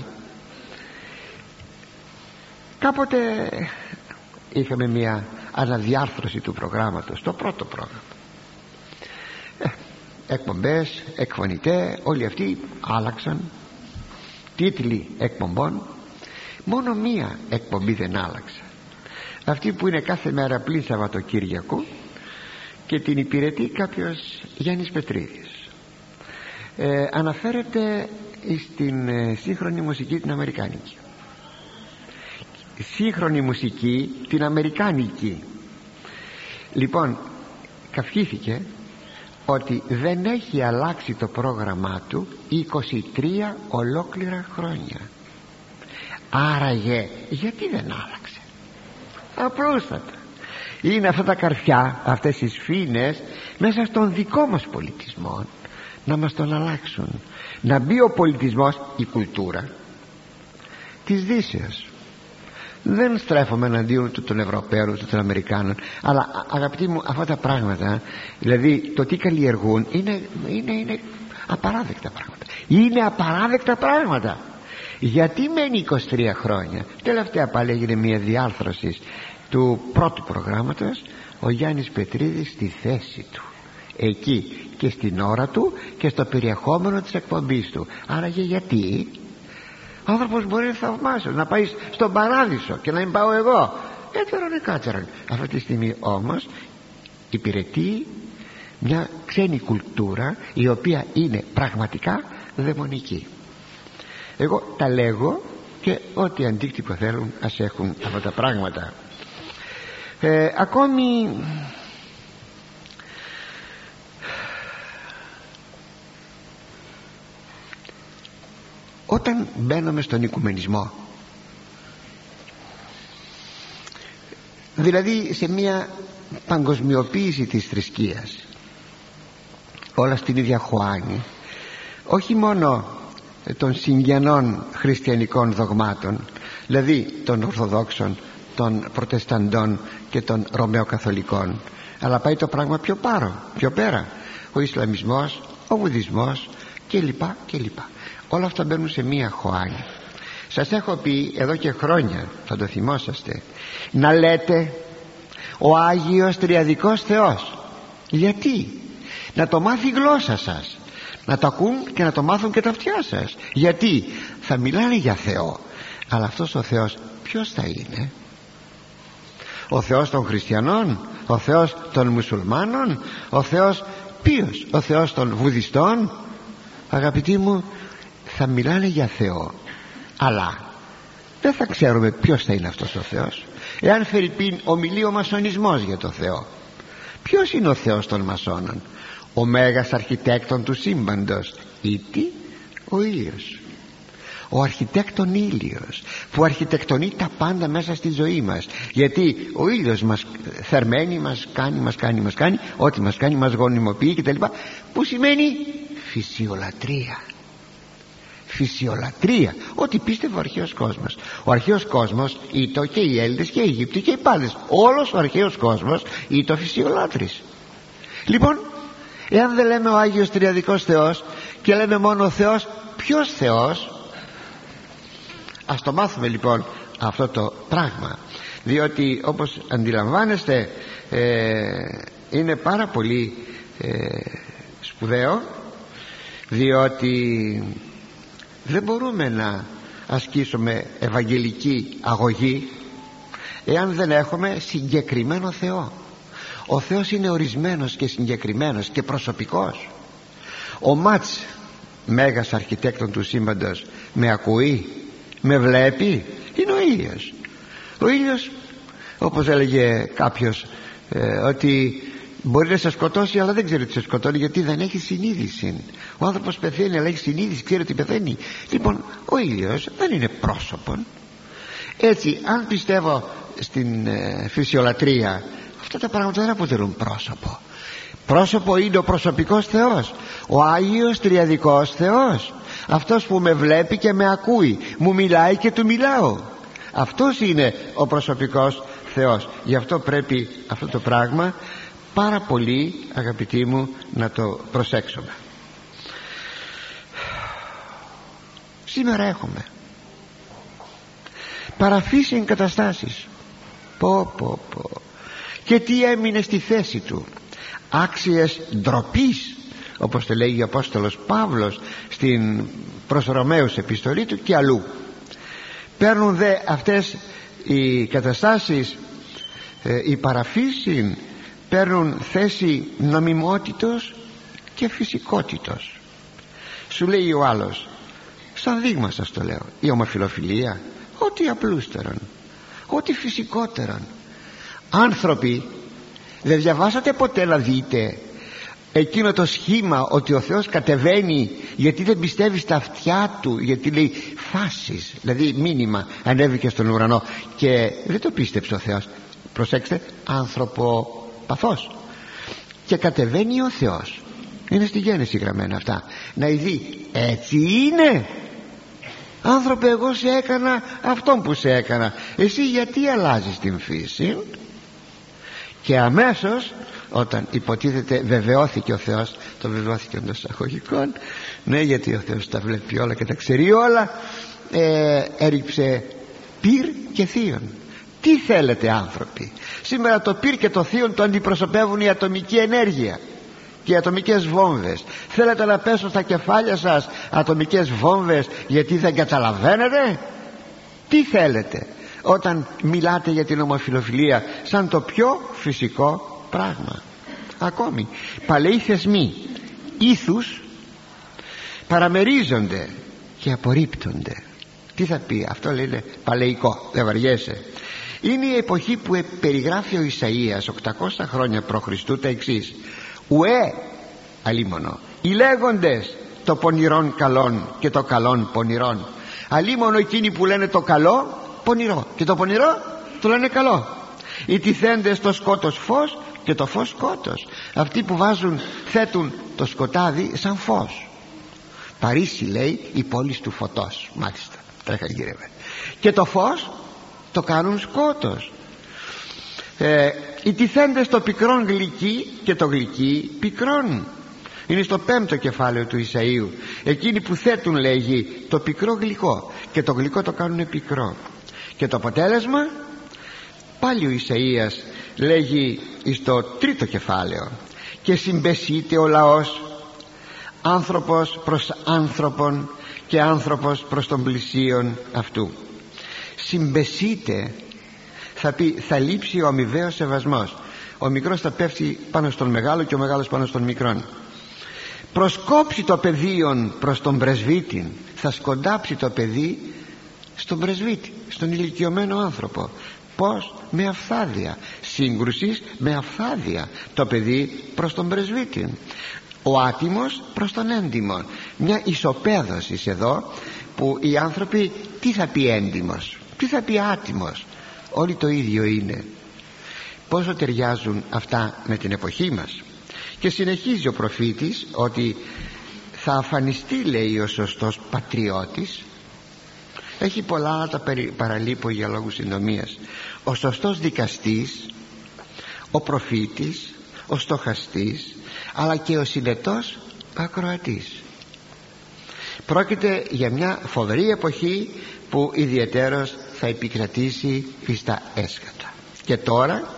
Κάποτε είχαμε μια αναδιάρθρωση του προγράμματος, το πρώτο πρόγραμμα, ε, εκπομπές, εκφωνητέ, όλοι αυτοί άλλαξαν, τίτλοι εκπομπών. Μόνο μία εκπομπή δεν άλλαξε, αυτή που είναι κάθε μέρα πλην Σαββατοκύριακο και την υπηρετεί κάποιος Γιάννης Πετρίδης. ε, αναφέρεται στην ε, σύγχρονη μουσική την αμερικάνικη, σύγχρονη μουσική την αμερικάνικη. Λοιπόν, καυχήθηκε ότι δεν έχει αλλάξει το πρόγραμμά του είκοσι τρία ολόκληρα χρόνια. Άραγε γιατί δεν άλλαξε? Απλούστατα είναι αυτά τα καρφιά, αυτές οι σφήνες μέσα στον δικό μας πολιτισμό να μας τον αλλάξουν, να μπει ο πολιτισμός, η κουλτούρα της Δύσεως. Δεν στρέφομαι εναντίον του των Ευρωπαίων, του των Αμερικάνων, αλλά αγαπητοί μου, αυτά τα πράγματα, δηλαδή το τι καλλιεργούν, είναι, είναι, είναι απαράδεκτα πράγματα. Είναι απαράδεκτα πράγματα. Γιατί μένει είκοσι τρία χρόνια? Τελευταία πάλι έγινε μια διάρθρωση του πρώτου προγράμματος, ο Γιάννης Πετρίδης στη θέση του, εκεί και στην ώρα του και στο περιεχόμενο της εκπομπής του. Άραγε γιατί? Ο άνθρωπος μπορεί να θαυμάσει, να πάει στον παράδεισο και να μην πάω εγώ. Έτερον εκάτσερον. Αυτή τη στιγμή όμως υπηρετεί μια ξένη κουλτούρα, η οποία είναι πραγματικά δαιμονική. Εγώ τα λέγω και ό,τι αντίκτυπο θέλουν ας έχουν αυτά τα πράγματα. ε, Ακόμη όταν μπαίνουμε στον οικουμενισμό, δηλαδή σε μια παγκοσμιοποίηση της θρησκείας, όλα στην ίδια χωάνη, όχι μόνο των συγγενών χριστιανικών δογμάτων, δηλαδή των Ορθοδόξων, των Προτεσταντών και των Ρωμαιοκαθολικών, αλλά πάει το πράγμα πιο πάρω, πιο πέρα, ο Ισλαμισμός, ο Βουδισμός κλπ κλπ. Όλα αυτά μπαίνουν σε μία χωάνη. Σας έχω πει εδώ και χρόνια, θα το θυμόσαστε, να λέτε ο Άγιος Τριαδικός Θεός. Γιατί? Να το μάθει η γλώσσα σας, να το ακούν και να το μάθουν και τα αυτιά σας. Γιατί θα μιλάνε για Θεό, αλλά αυτός ο Θεός ποιος θα είναι? Ο Θεός των χριστιανών, ο Θεός των μουσουλμάνων, ο Θεός ποιος? Ο Θεός των βουδιστών? Αγαπητοί μου, θα μιλάνε για Θεό, αλλά δεν θα ξέρουμε ποιος θα είναι αυτός ο Θεός. Εάν φερειπίν ομιλεί ο μασονισμός για το Θεό, ποιος είναι ο Θεός των μασόνων? Ο μέγας αρχιτέκτον του σύμπαντος, ήτι ο ήλιος, ο αρχιτέκτον ήλιος, που αρχιτεκτονεί τα πάντα μέσα στη ζωή μας. Γιατί ο ήλιος μας θερμαίνει, μας κάνει, μας κάνει, μας κάνει, ό,τι μας κάνει μας γονιμοποιεί κτλ. Που σημαίνει φυσιολατρία. Φυσιολατρία, ό,τι πίστευε ο αρχαίος κόσμος. Ο αρχαίος κόσμος ήταν και οι Έλληνες και οι Αιγύπτιοι και οι πάντες. Όλος ο αρχαίος κόσμος ήταν φυσιολάτρης. Λοιπόν, εάν δεν λέμε ο Άγιος Τριαδικός Θεός και λέμε μόνο ο Θεός, ποιος Θεός? Ας το μάθουμε λοιπόν αυτό το πράγμα, διότι όπως αντιλαμβάνεστε ε, είναι πάρα πολύ ε, σπουδαίο, διότι δεν μπορούμε να ασκήσουμε ευαγγελική αγωγή εάν δεν έχουμε συγκεκριμένο Θεό. Ο Θεός είναι ορισμένος και συγκεκριμένος και προσωπικός. Ο Μάτς, μέγας αρχιτέκτον του σύμπαντος, με ακούει, με βλέπει? Είναι ο ήλιος. Ο ήλιος, όπως έλεγε κάποιος, ε, ότι μπορεί να σε σκοτώσει αλλά δεν ξέρει ότι σε σκοτώνει, γιατί δεν έχει συνείδηση. Ο άνθρωπος πεθαίνει αλλά έχει συνείδηση, ξέρει ότι πεθαίνει. Λοιπόν, ο ήλιος δεν είναι πρόσωπον. Έτσι, αν πιστεύω στην ε, φυσιολατρία, αυτά τα πράγματα δεν αποτελούν πρόσωπο. Πρόσωπο είναι ο προσωπικός Θεός, ο Άγιος Τριαδικός Θεός, αυτός που με βλέπει και με ακούει, μου μιλάει και του μιλάω. Αυτός είναι ο προσωπικός Θεός. Γι' αυτό πρέπει αυτό το πράγμα πάρα πολύ, αγαπητοί μου, να το προσέξουμε. Σήμερα έχουμε παραφύσιν καταστάσεις. Πω πω πω. Και τι έμεινε στη θέση του? Άξιες ντροπής, όπως το λέγει ο Απόστολος Παύλος στην προς Ρωμαίους επιστολή του και αλλού. Παίρνουν δε αυτές οι καταστάσεις, ε, οι παραφύσιν, παίρνουν θέση νομιμότητος και φυσικότητος. Σου λέει ο άλλος, σαν δείγμα σας το λέω, η ομοφιλοφιλία, ό,τι απλούστερον, ό,τι φυσικότερον. Άνθρωποι, δεν διαβάσατε ποτέ να δείτε εκείνο το σχήμα ότι ο Θεός κατεβαίνει γιατί δεν πιστεύει στα αυτιά του, γιατί λέει φάσεις, δηλαδή μήνυμα, ανέβηκε στον ουρανό και δεν το πίστεψε ο Θεός? Προσέξτε, ανθρωποπαθός, και κατεβαίνει ο Θεός. Είναι στη Γένεση γραμμένα αυτά. Να ειδεί, έτσι είναι. Άνθρωπε, εγώ σε έκανα αυτόν που σε έκανα, εσύ γιατί αλλάζεις την φύση? Και αμέσως, όταν υποτίθεται βεβαιώθηκε ο Θεός, το βεβαιώθηκε εντός εισαγωγικών, ναι, γιατί ο Θεός τα βλέπει όλα και τα ξέρει όλα, ε, έριψε πυρ και θείον. Τι θέλετε άνθρωποι? Σήμερα το πυρ και το θείον το αντιπροσωπεύουν η ατομική ενέργεια και οι ατομικές βόμβες. Θέλετε να πέσουν στα κεφάλια σας ατομικές βόμβες γιατί δεν καταλαβαίνετε? Τι θέλετε όταν μιλάτε για την ομοφιλοφιλία σαν το πιο φυσικό πράγμα? Ακόμη παλαιοί θεσμοί ήθους παραμερίζονται και απορρίπτονται. Τι θα πει αυτό? Λένε παλαιικό, δεν βαριέσαι. Είναι η εποχή που περιγράφει ο Ισαΐας οκτακόσια χρόνια π.Χ. τα εξής: ουέ αλίμονο οι λέγοντες το πονηρόν καλόν και το καλόν πονηρόν. Αλίμονο εκείνοι που λένε το καλό πονηρό και το πονηρό το λένε καλό. Οι τυθέντες το σκότος φως και το φως σκότος. Αυτοί που βάζουν, θέτουν το σκοτάδι σαν φως. Παρίσι λέει η πόλη του φωτός, μάλιστα, τρέχα γύρευε. Και το φως το κάνουν σκότος. ε, Οι τυθέντες το πικρόν γλυκί και το γλυκί πικρόν. Είναι στο πέμπτο κεφάλαιο του Ισαΐου. Εκείνοι που θέτουν, λέγει, το πικρό γλυκό και το γλυκό το κάνουν πικρό. Και το αποτέλεσμα, πάλι ο Ισαΐας λέγει στο τρίτο κεφάλαιο: και συμπεσείται ο λαός, άνθρωπος προς άνθρωπον και άνθρωπος προς τον πλησίον αυτού. Συμπεσείται θα πει θα λείψει ο αμοιβαίος σεβασμός. Ο μικρός θα πέφτει πάνω στον μεγάλο και ο μεγάλος πάνω στον μικρόν. Προσκόψει το παιδίον προς τον πρεσβύτη, θα σκοντάψει το παιδί στον πρεσβύτη, στον ηλικιωμένο άνθρωπο. Πώς? Με αυθάδεια. Σύγκρουσης με αυθάδεια το παιδί προς τον πρεσβύτη, ο άτιμος προς τον έντιμο. Μια ισοπαίδωση εδώ που οι άνθρωποι, τι θα πει έντιμος, τι θα πει άτιμος? Όλοι το ίδιο είναι. Πόσο ταιριάζουν αυτά με την εποχή μας. Και συνεχίζει ο προφήτης ότι θα αφανιστεί, λέει, ο σωστός πατριώτης. Έχει πολλά να τα παραλείπω για λόγους συντομίας. Ο σωστός δικαστής, ο προφήτης, ο στοχαστής, αλλά και ο συνετός ακροατής. Πρόκειται για μια φοβερή εποχή που ιδιαιτέρως θα επικρατήσει στα έσχατα. Και τώρα,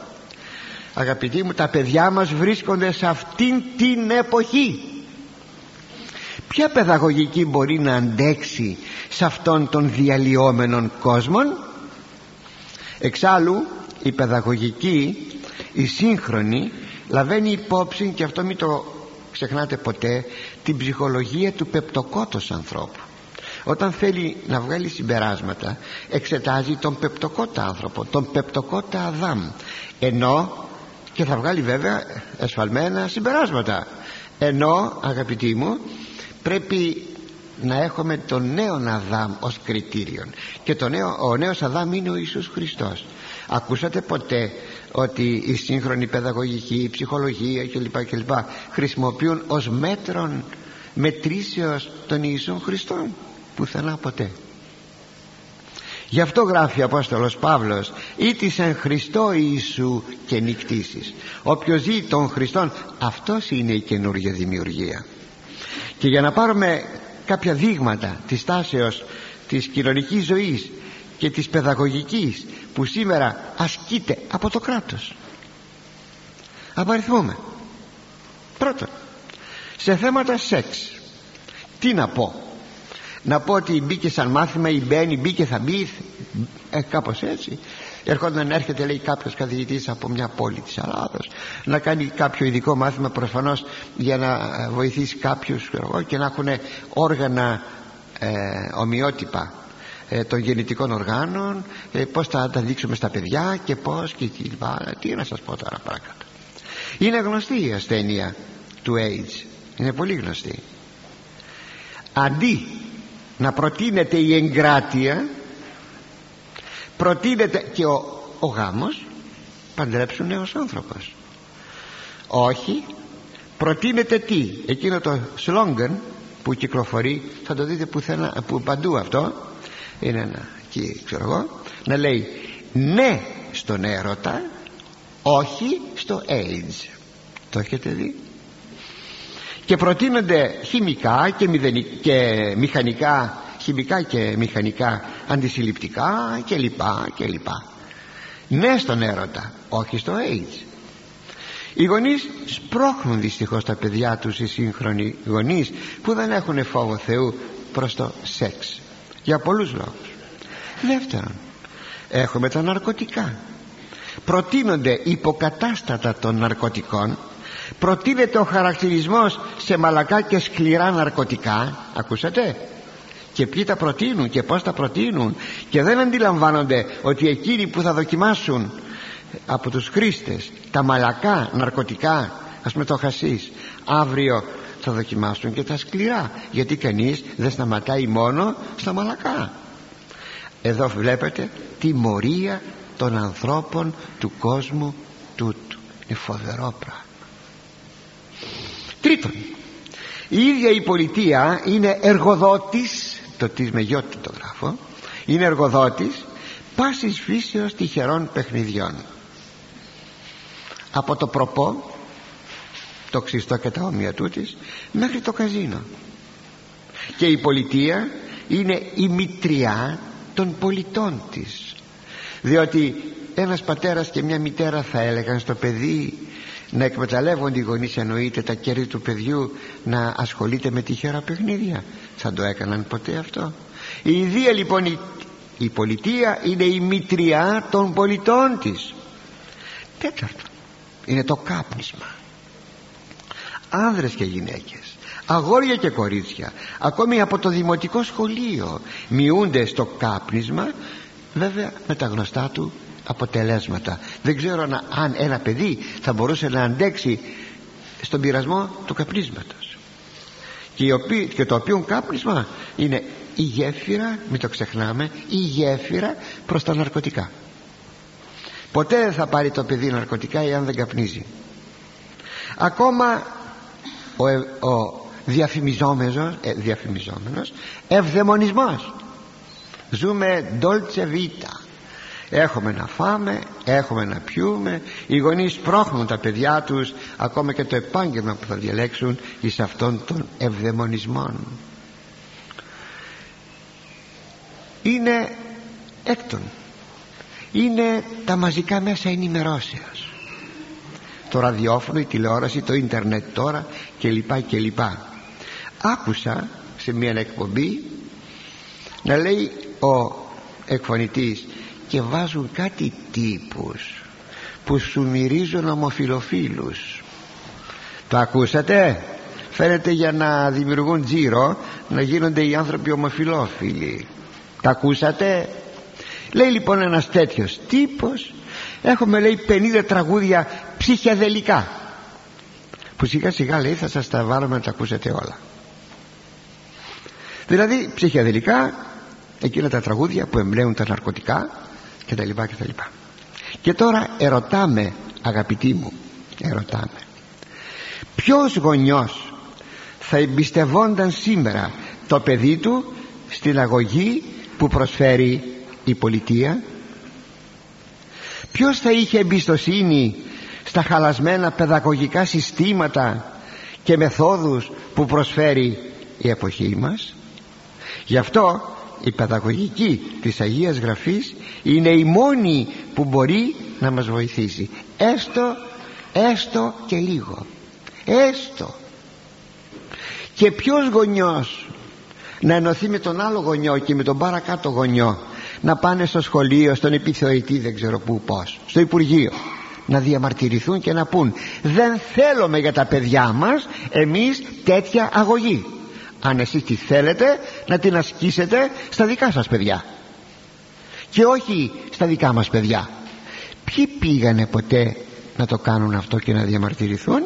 αγαπητοί μου, τα παιδιά μας βρίσκονται σε αυτήν την εποχή. Ποια παιδαγωγική μπορεί να αντέξει σε αυτόν τον διαλυόμενον κόσμο? Εξάλλου η παιδαγωγική, η σύγχρονη, λαβαίνει υπόψη, και αυτό μην το ξεχνάτε ποτέ, την ψυχολογία του πεπτοκότος ανθρώπου. Όταν θέλει να βγάλει συμπεράσματα, εξετάζει τον πεπτοκότα άνθρωπο, τον πεπτοκότα Αδάμ, ενώ, και θα βγάλει βέβαια εσφαλμένα συμπεράσματα, ενώ, αγαπητοί μου, πρέπει να έχουμε τον νέον Αδάμ ως κριτήριο, και το νέο, ο νέος Αδάμ είναι ο Ιησούς Χριστός. Ακούσατε ποτέ ότι η σύγχρονη παιδαγωγική, η ψυχολογία κλπ, κλπ χρησιμοποιούν ως μέτρον μετρήσεως τον Ιησούν Χριστόν? Πουθενά ποτέ. Γι' αυτό γράφει ο Απόστολος Παύλος: «Ήτης εν Χριστώ Ιησού και νικτήσεις». Όποιος ζει τον Χριστόν, αυτός είναι η καινούργια δημιουργία. Και για να πάρουμε κάποια δείγματα της τάσεως της κοινωνικής ζωής και της παιδαγωγικής που σήμερα ασκείται από το κράτος, απαριθμούμε. Πρώτον, σε θέματα σεξ, τι να πω? Να πω ότι μπήκε σαν μάθημα ή μπαίνει, μπήκε θα μπει, ε, κάπως έτσι. Έρχονταν, έρχεται, λέει, κάποιος καθηγητής από μια πόλη της Ελλάδος να κάνει κάποιο ειδικό μάθημα, προφανώς για να βοηθήσει κάποιους και να έχουν όργανα ε, ομοιότυπα ε, των γεννητικών οργάνων, ε, πώς θα τα δείξουμε στα παιδιά και πώς και τι, τι να σας πω τώρα παρακάτω. Είναι γνωστή η ασθένεια του AIDS, είναι πολύ γνωστή. Αντί να προτείνεται η εγκράτεια, προτείνεται και ο, ο γάμος, παντρέψουν νέος άνθρωπος. Όχι, προτείνεται τι? Εκείνο το σλόγγαν που κυκλοφορεί, θα το δείτε πουθενά, που παντού αυτό είναι ένα, εκεί ξέρω εγώ, να λέει ναι στον έρωτα, όχι στο AIDS. Το έχετε δει? Και προτείνονται χημικά και, και μηχανικά, χημικά και μηχανικά αντισυλληπτικά και λοιπά και λοιπά. Ναι στον έρωτα, όχι στο AIDS. Οι γονείς σπρώχνουν δυστυχώς τα παιδιά τους, οι σύγχρονοι γονείς, που δεν έχουν φόβο Θεού προς το σεξ, για πολλούς λόγους. Δεύτερον, έχουμε τα ναρκωτικά. Προτείνονται υποκατάστατα των ναρκωτικών, προτείνεται ο χαρακτηρισμός σε μαλακά και σκληρά ναρκωτικά. Ακούσατε? Και ποιοι τα προτείνουν και πώς τα προτείνουν, και δεν αντιλαμβάνονται ότι εκείνοι που θα δοκιμάσουν από τους χρήστες τα μαλακά ναρκωτικά, ας πούμε το χασίς, αύριο θα δοκιμάσουν και τα σκληρά, γιατί κανείς δεν σταματάει μόνο στα μαλακά. Εδώ βλέπετε τιμωρία των ανθρώπων του κόσμου τούτου. Είναι φοβερό πράγμα. Τρίτον, η ίδια η πολιτεία είναι εργοδότης, το της με γιώτη το γράφω, είναι εργοδότης πάσης φύσεως τυχερών παιχνιδιών, από το προπό, το ξυστό και τα όμοια τούτης, μέχρι το καζίνο. Και η πολιτεία είναι η μητριά των πολιτών της, διότι ένας πατέρας και μια μητέρα θα έλεγαν στο παιδί να εκμεταλλεύονται οι γονείς, εννοείται, τα κέρδη του παιδιού να ασχολείται με τυχερά παιχνίδια? Θα το έκαναν ποτέ αυτό? Η ιδία λοιπόν, η, η πολιτεία είναι η μητριά των πολιτών της. Τέταρτον, είναι το κάπνισμα. Άνδρες και γυναίκες, αγόρια και κορίτσια, ακόμη από το δημοτικό σχολείο μειούνται στο κάπνισμα, βέβαια με τα γνωστά του αποτελέσματα. Δεν ξέρω αν ένα παιδί θα μπορούσε να αντέξει στον πειρασμό του καπνίσματος, και, οποίο, και το οποίο κάπνισμα είναι η γέφυρα, μην το ξεχνάμε, η γέφυρα προς τα ναρκωτικά. Ποτέ δεν θα πάρει το παιδί ναρκωτικά εάν δεν καπνίζει. Ακόμα ο, ο διαφημιζόμενος, ε, διαφημιζόμενος ευδαιμονισμός. Ζούμε dolce vita, έχουμε να φάμε, έχουμε να πιούμε. Οι γονείς πρόχνουν τα παιδιά τους, ακόμα και το επάγγελμα που θα διαλέξουν, εις αυτών των ευδαιμονισμών. Είναι έκτον, είναι τα μαζικά μέσα ενημερώσεως, το ραδιόφωνο, η τηλεόραση, το ίντερνετ τώρα κλπ κλπ. άκουσα σε μια εκπομπή να λέει ο εκφωνητής, και βάζουν κάτι τύπους που σου μυρίζουν ομοφιλοφίλους. Το ακούσατε? Φαίνεται για να δημιουργούν τζίρο, να γίνονται οι άνθρωποι ομοφιλόφιλοι. Τα ακούσατε? Λέει λοιπόν ένας τέτοιος τύπος, έχουμε λέει πενήντα τραγούδια ψυχιαδελικά, που σιγά σιγά λέει θα σας τα βάλουμε να τα ακούσετε όλα. Δηλαδή ψυχιαδελικά, εκείνα τα τραγούδια που εμπλέουν τα ναρκωτικά κτλ κτλ. Και τώρα ερωτάμε, αγαπητοί μου, ερωτάμε, ποιος γονιός θα εμπιστευόνταν σήμερα το παιδί του στην αγωγή που προσφέρει η πολιτεία? Ποιος θα είχε εμπιστοσύνη στα χαλασμένα παιδαγωγικά συστήματα και μεθόδους που προσφέρει η εποχή μας? Γι' αυτό η παιδαγωγική της Αγίας Γραφής είναι η μόνη που μπορεί να μας βοηθήσει, έστω έστω και λίγο, έστω. Και ποιος γονιός να ενωθεί με τον άλλο γονιό και με τον παρακάτω γονιό, να πάνε στο σχολείο, στον επιθεωρητή, δεν ξέρω πού, πώς, στο Υπουργείο, να διαμαρτυρηθούν και να πούν, δεν θέλουμε για τα παιδιά μας εμείς τέτοια αγωγή. Αν εσείς τη θέλετε, να την ασκήσετε στα δικά σας παιδιά και όχι στα δικά μας παιδιά. Ποιοι πήγανε ποτέ να το κάνουν αυτό και να διαμαρτυρηθούν?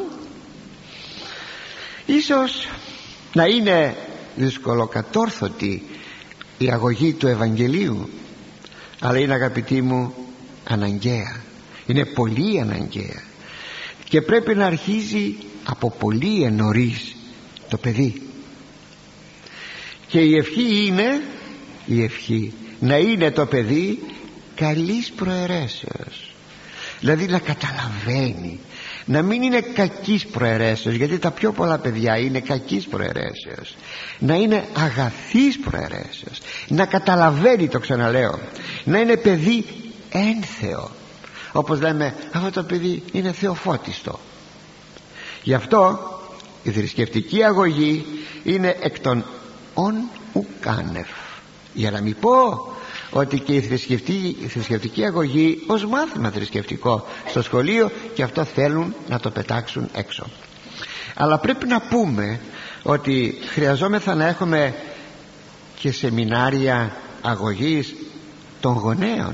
Ίσως να είναι δυσκολοκατόρθωτη η αγωγή του Ευαγγελίου, αλλά είναι, αγαπητοί μου, αναγκαία. Είναι πολύ αναγκαία και πρέπει να αρχίζει από πολύ νωρίς το παιδί. Και η ευχή είναι, η ευχή να είναι το παιδί καλής προαιρέσεως, δηλαδή να καταλαβαίνει, να μην είναι κακής προαιρέσεως, γιατί τα πιο πολλά παιδιά είναι κακής προαιρέσεως, να είναι αγαθής προαιρέσεως, να καταλαβαίνει, το ξαναλέω, να είναι παιδί ένθεο, όπως λέμε, αυτό το παιδί είναι θεοφώτιστο. Γι' αυτό η θρησκευτική αγωγή είναι εκ των ον ουκάνευ, για να μην πω ότι και η θρησκευτική, η θρησκευτική αγωγή ως μάθημα θρησκευτικό στο σχολείο, και αυτό θέλουν να το πετάξουν έξω. Αλλά πρέπει να πούμε ότι χρειαζόμεθα να έχουμε και σεμινάρια αγωγής των γονέων.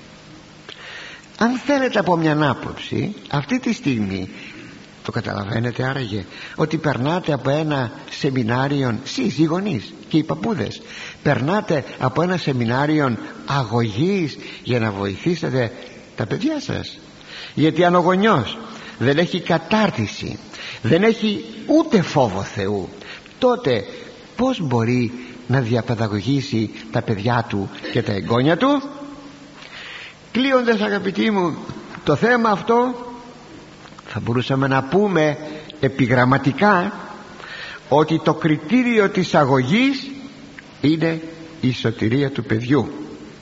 Αν θέλετε από μια άποψη, αυτή τη στιγμή το καταλαβαίνετε άραγε ότι περνάτε από ένα σεμινάριο, εσείς οι γονείς και οι παππούδες, περνάτε από ένα σεμινάριο αγωγής για να βοηθήσετε τα παιδιά σας. Γιατί αν ο γονιός δεν έχει κατάρτιση, δεν έχει ούτε φόβο Θεού, τότε πώς μπορεί να διαπαιδαγωγήσει τα παιδιά του και τα εγγόνια του? Κλείοντας, αγαπητοί μου, το θέμα αυτό, θα μπορούσαμε να πούμε επιγραμματικά ότι το κριτήριο της αγωγής είναι η σωτηρία του παιδιού.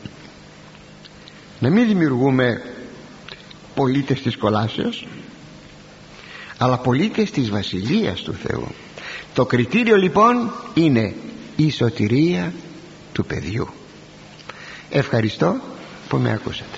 Να μην δημιουργούμε πολίτες της κολάσεως, αλλά πολίτες της Βασιλείας του Θεού. Το κριτήριο λοιπόν είναι η σωτηρία του παιδιού. Ευχαριστώ που με ακούσατε.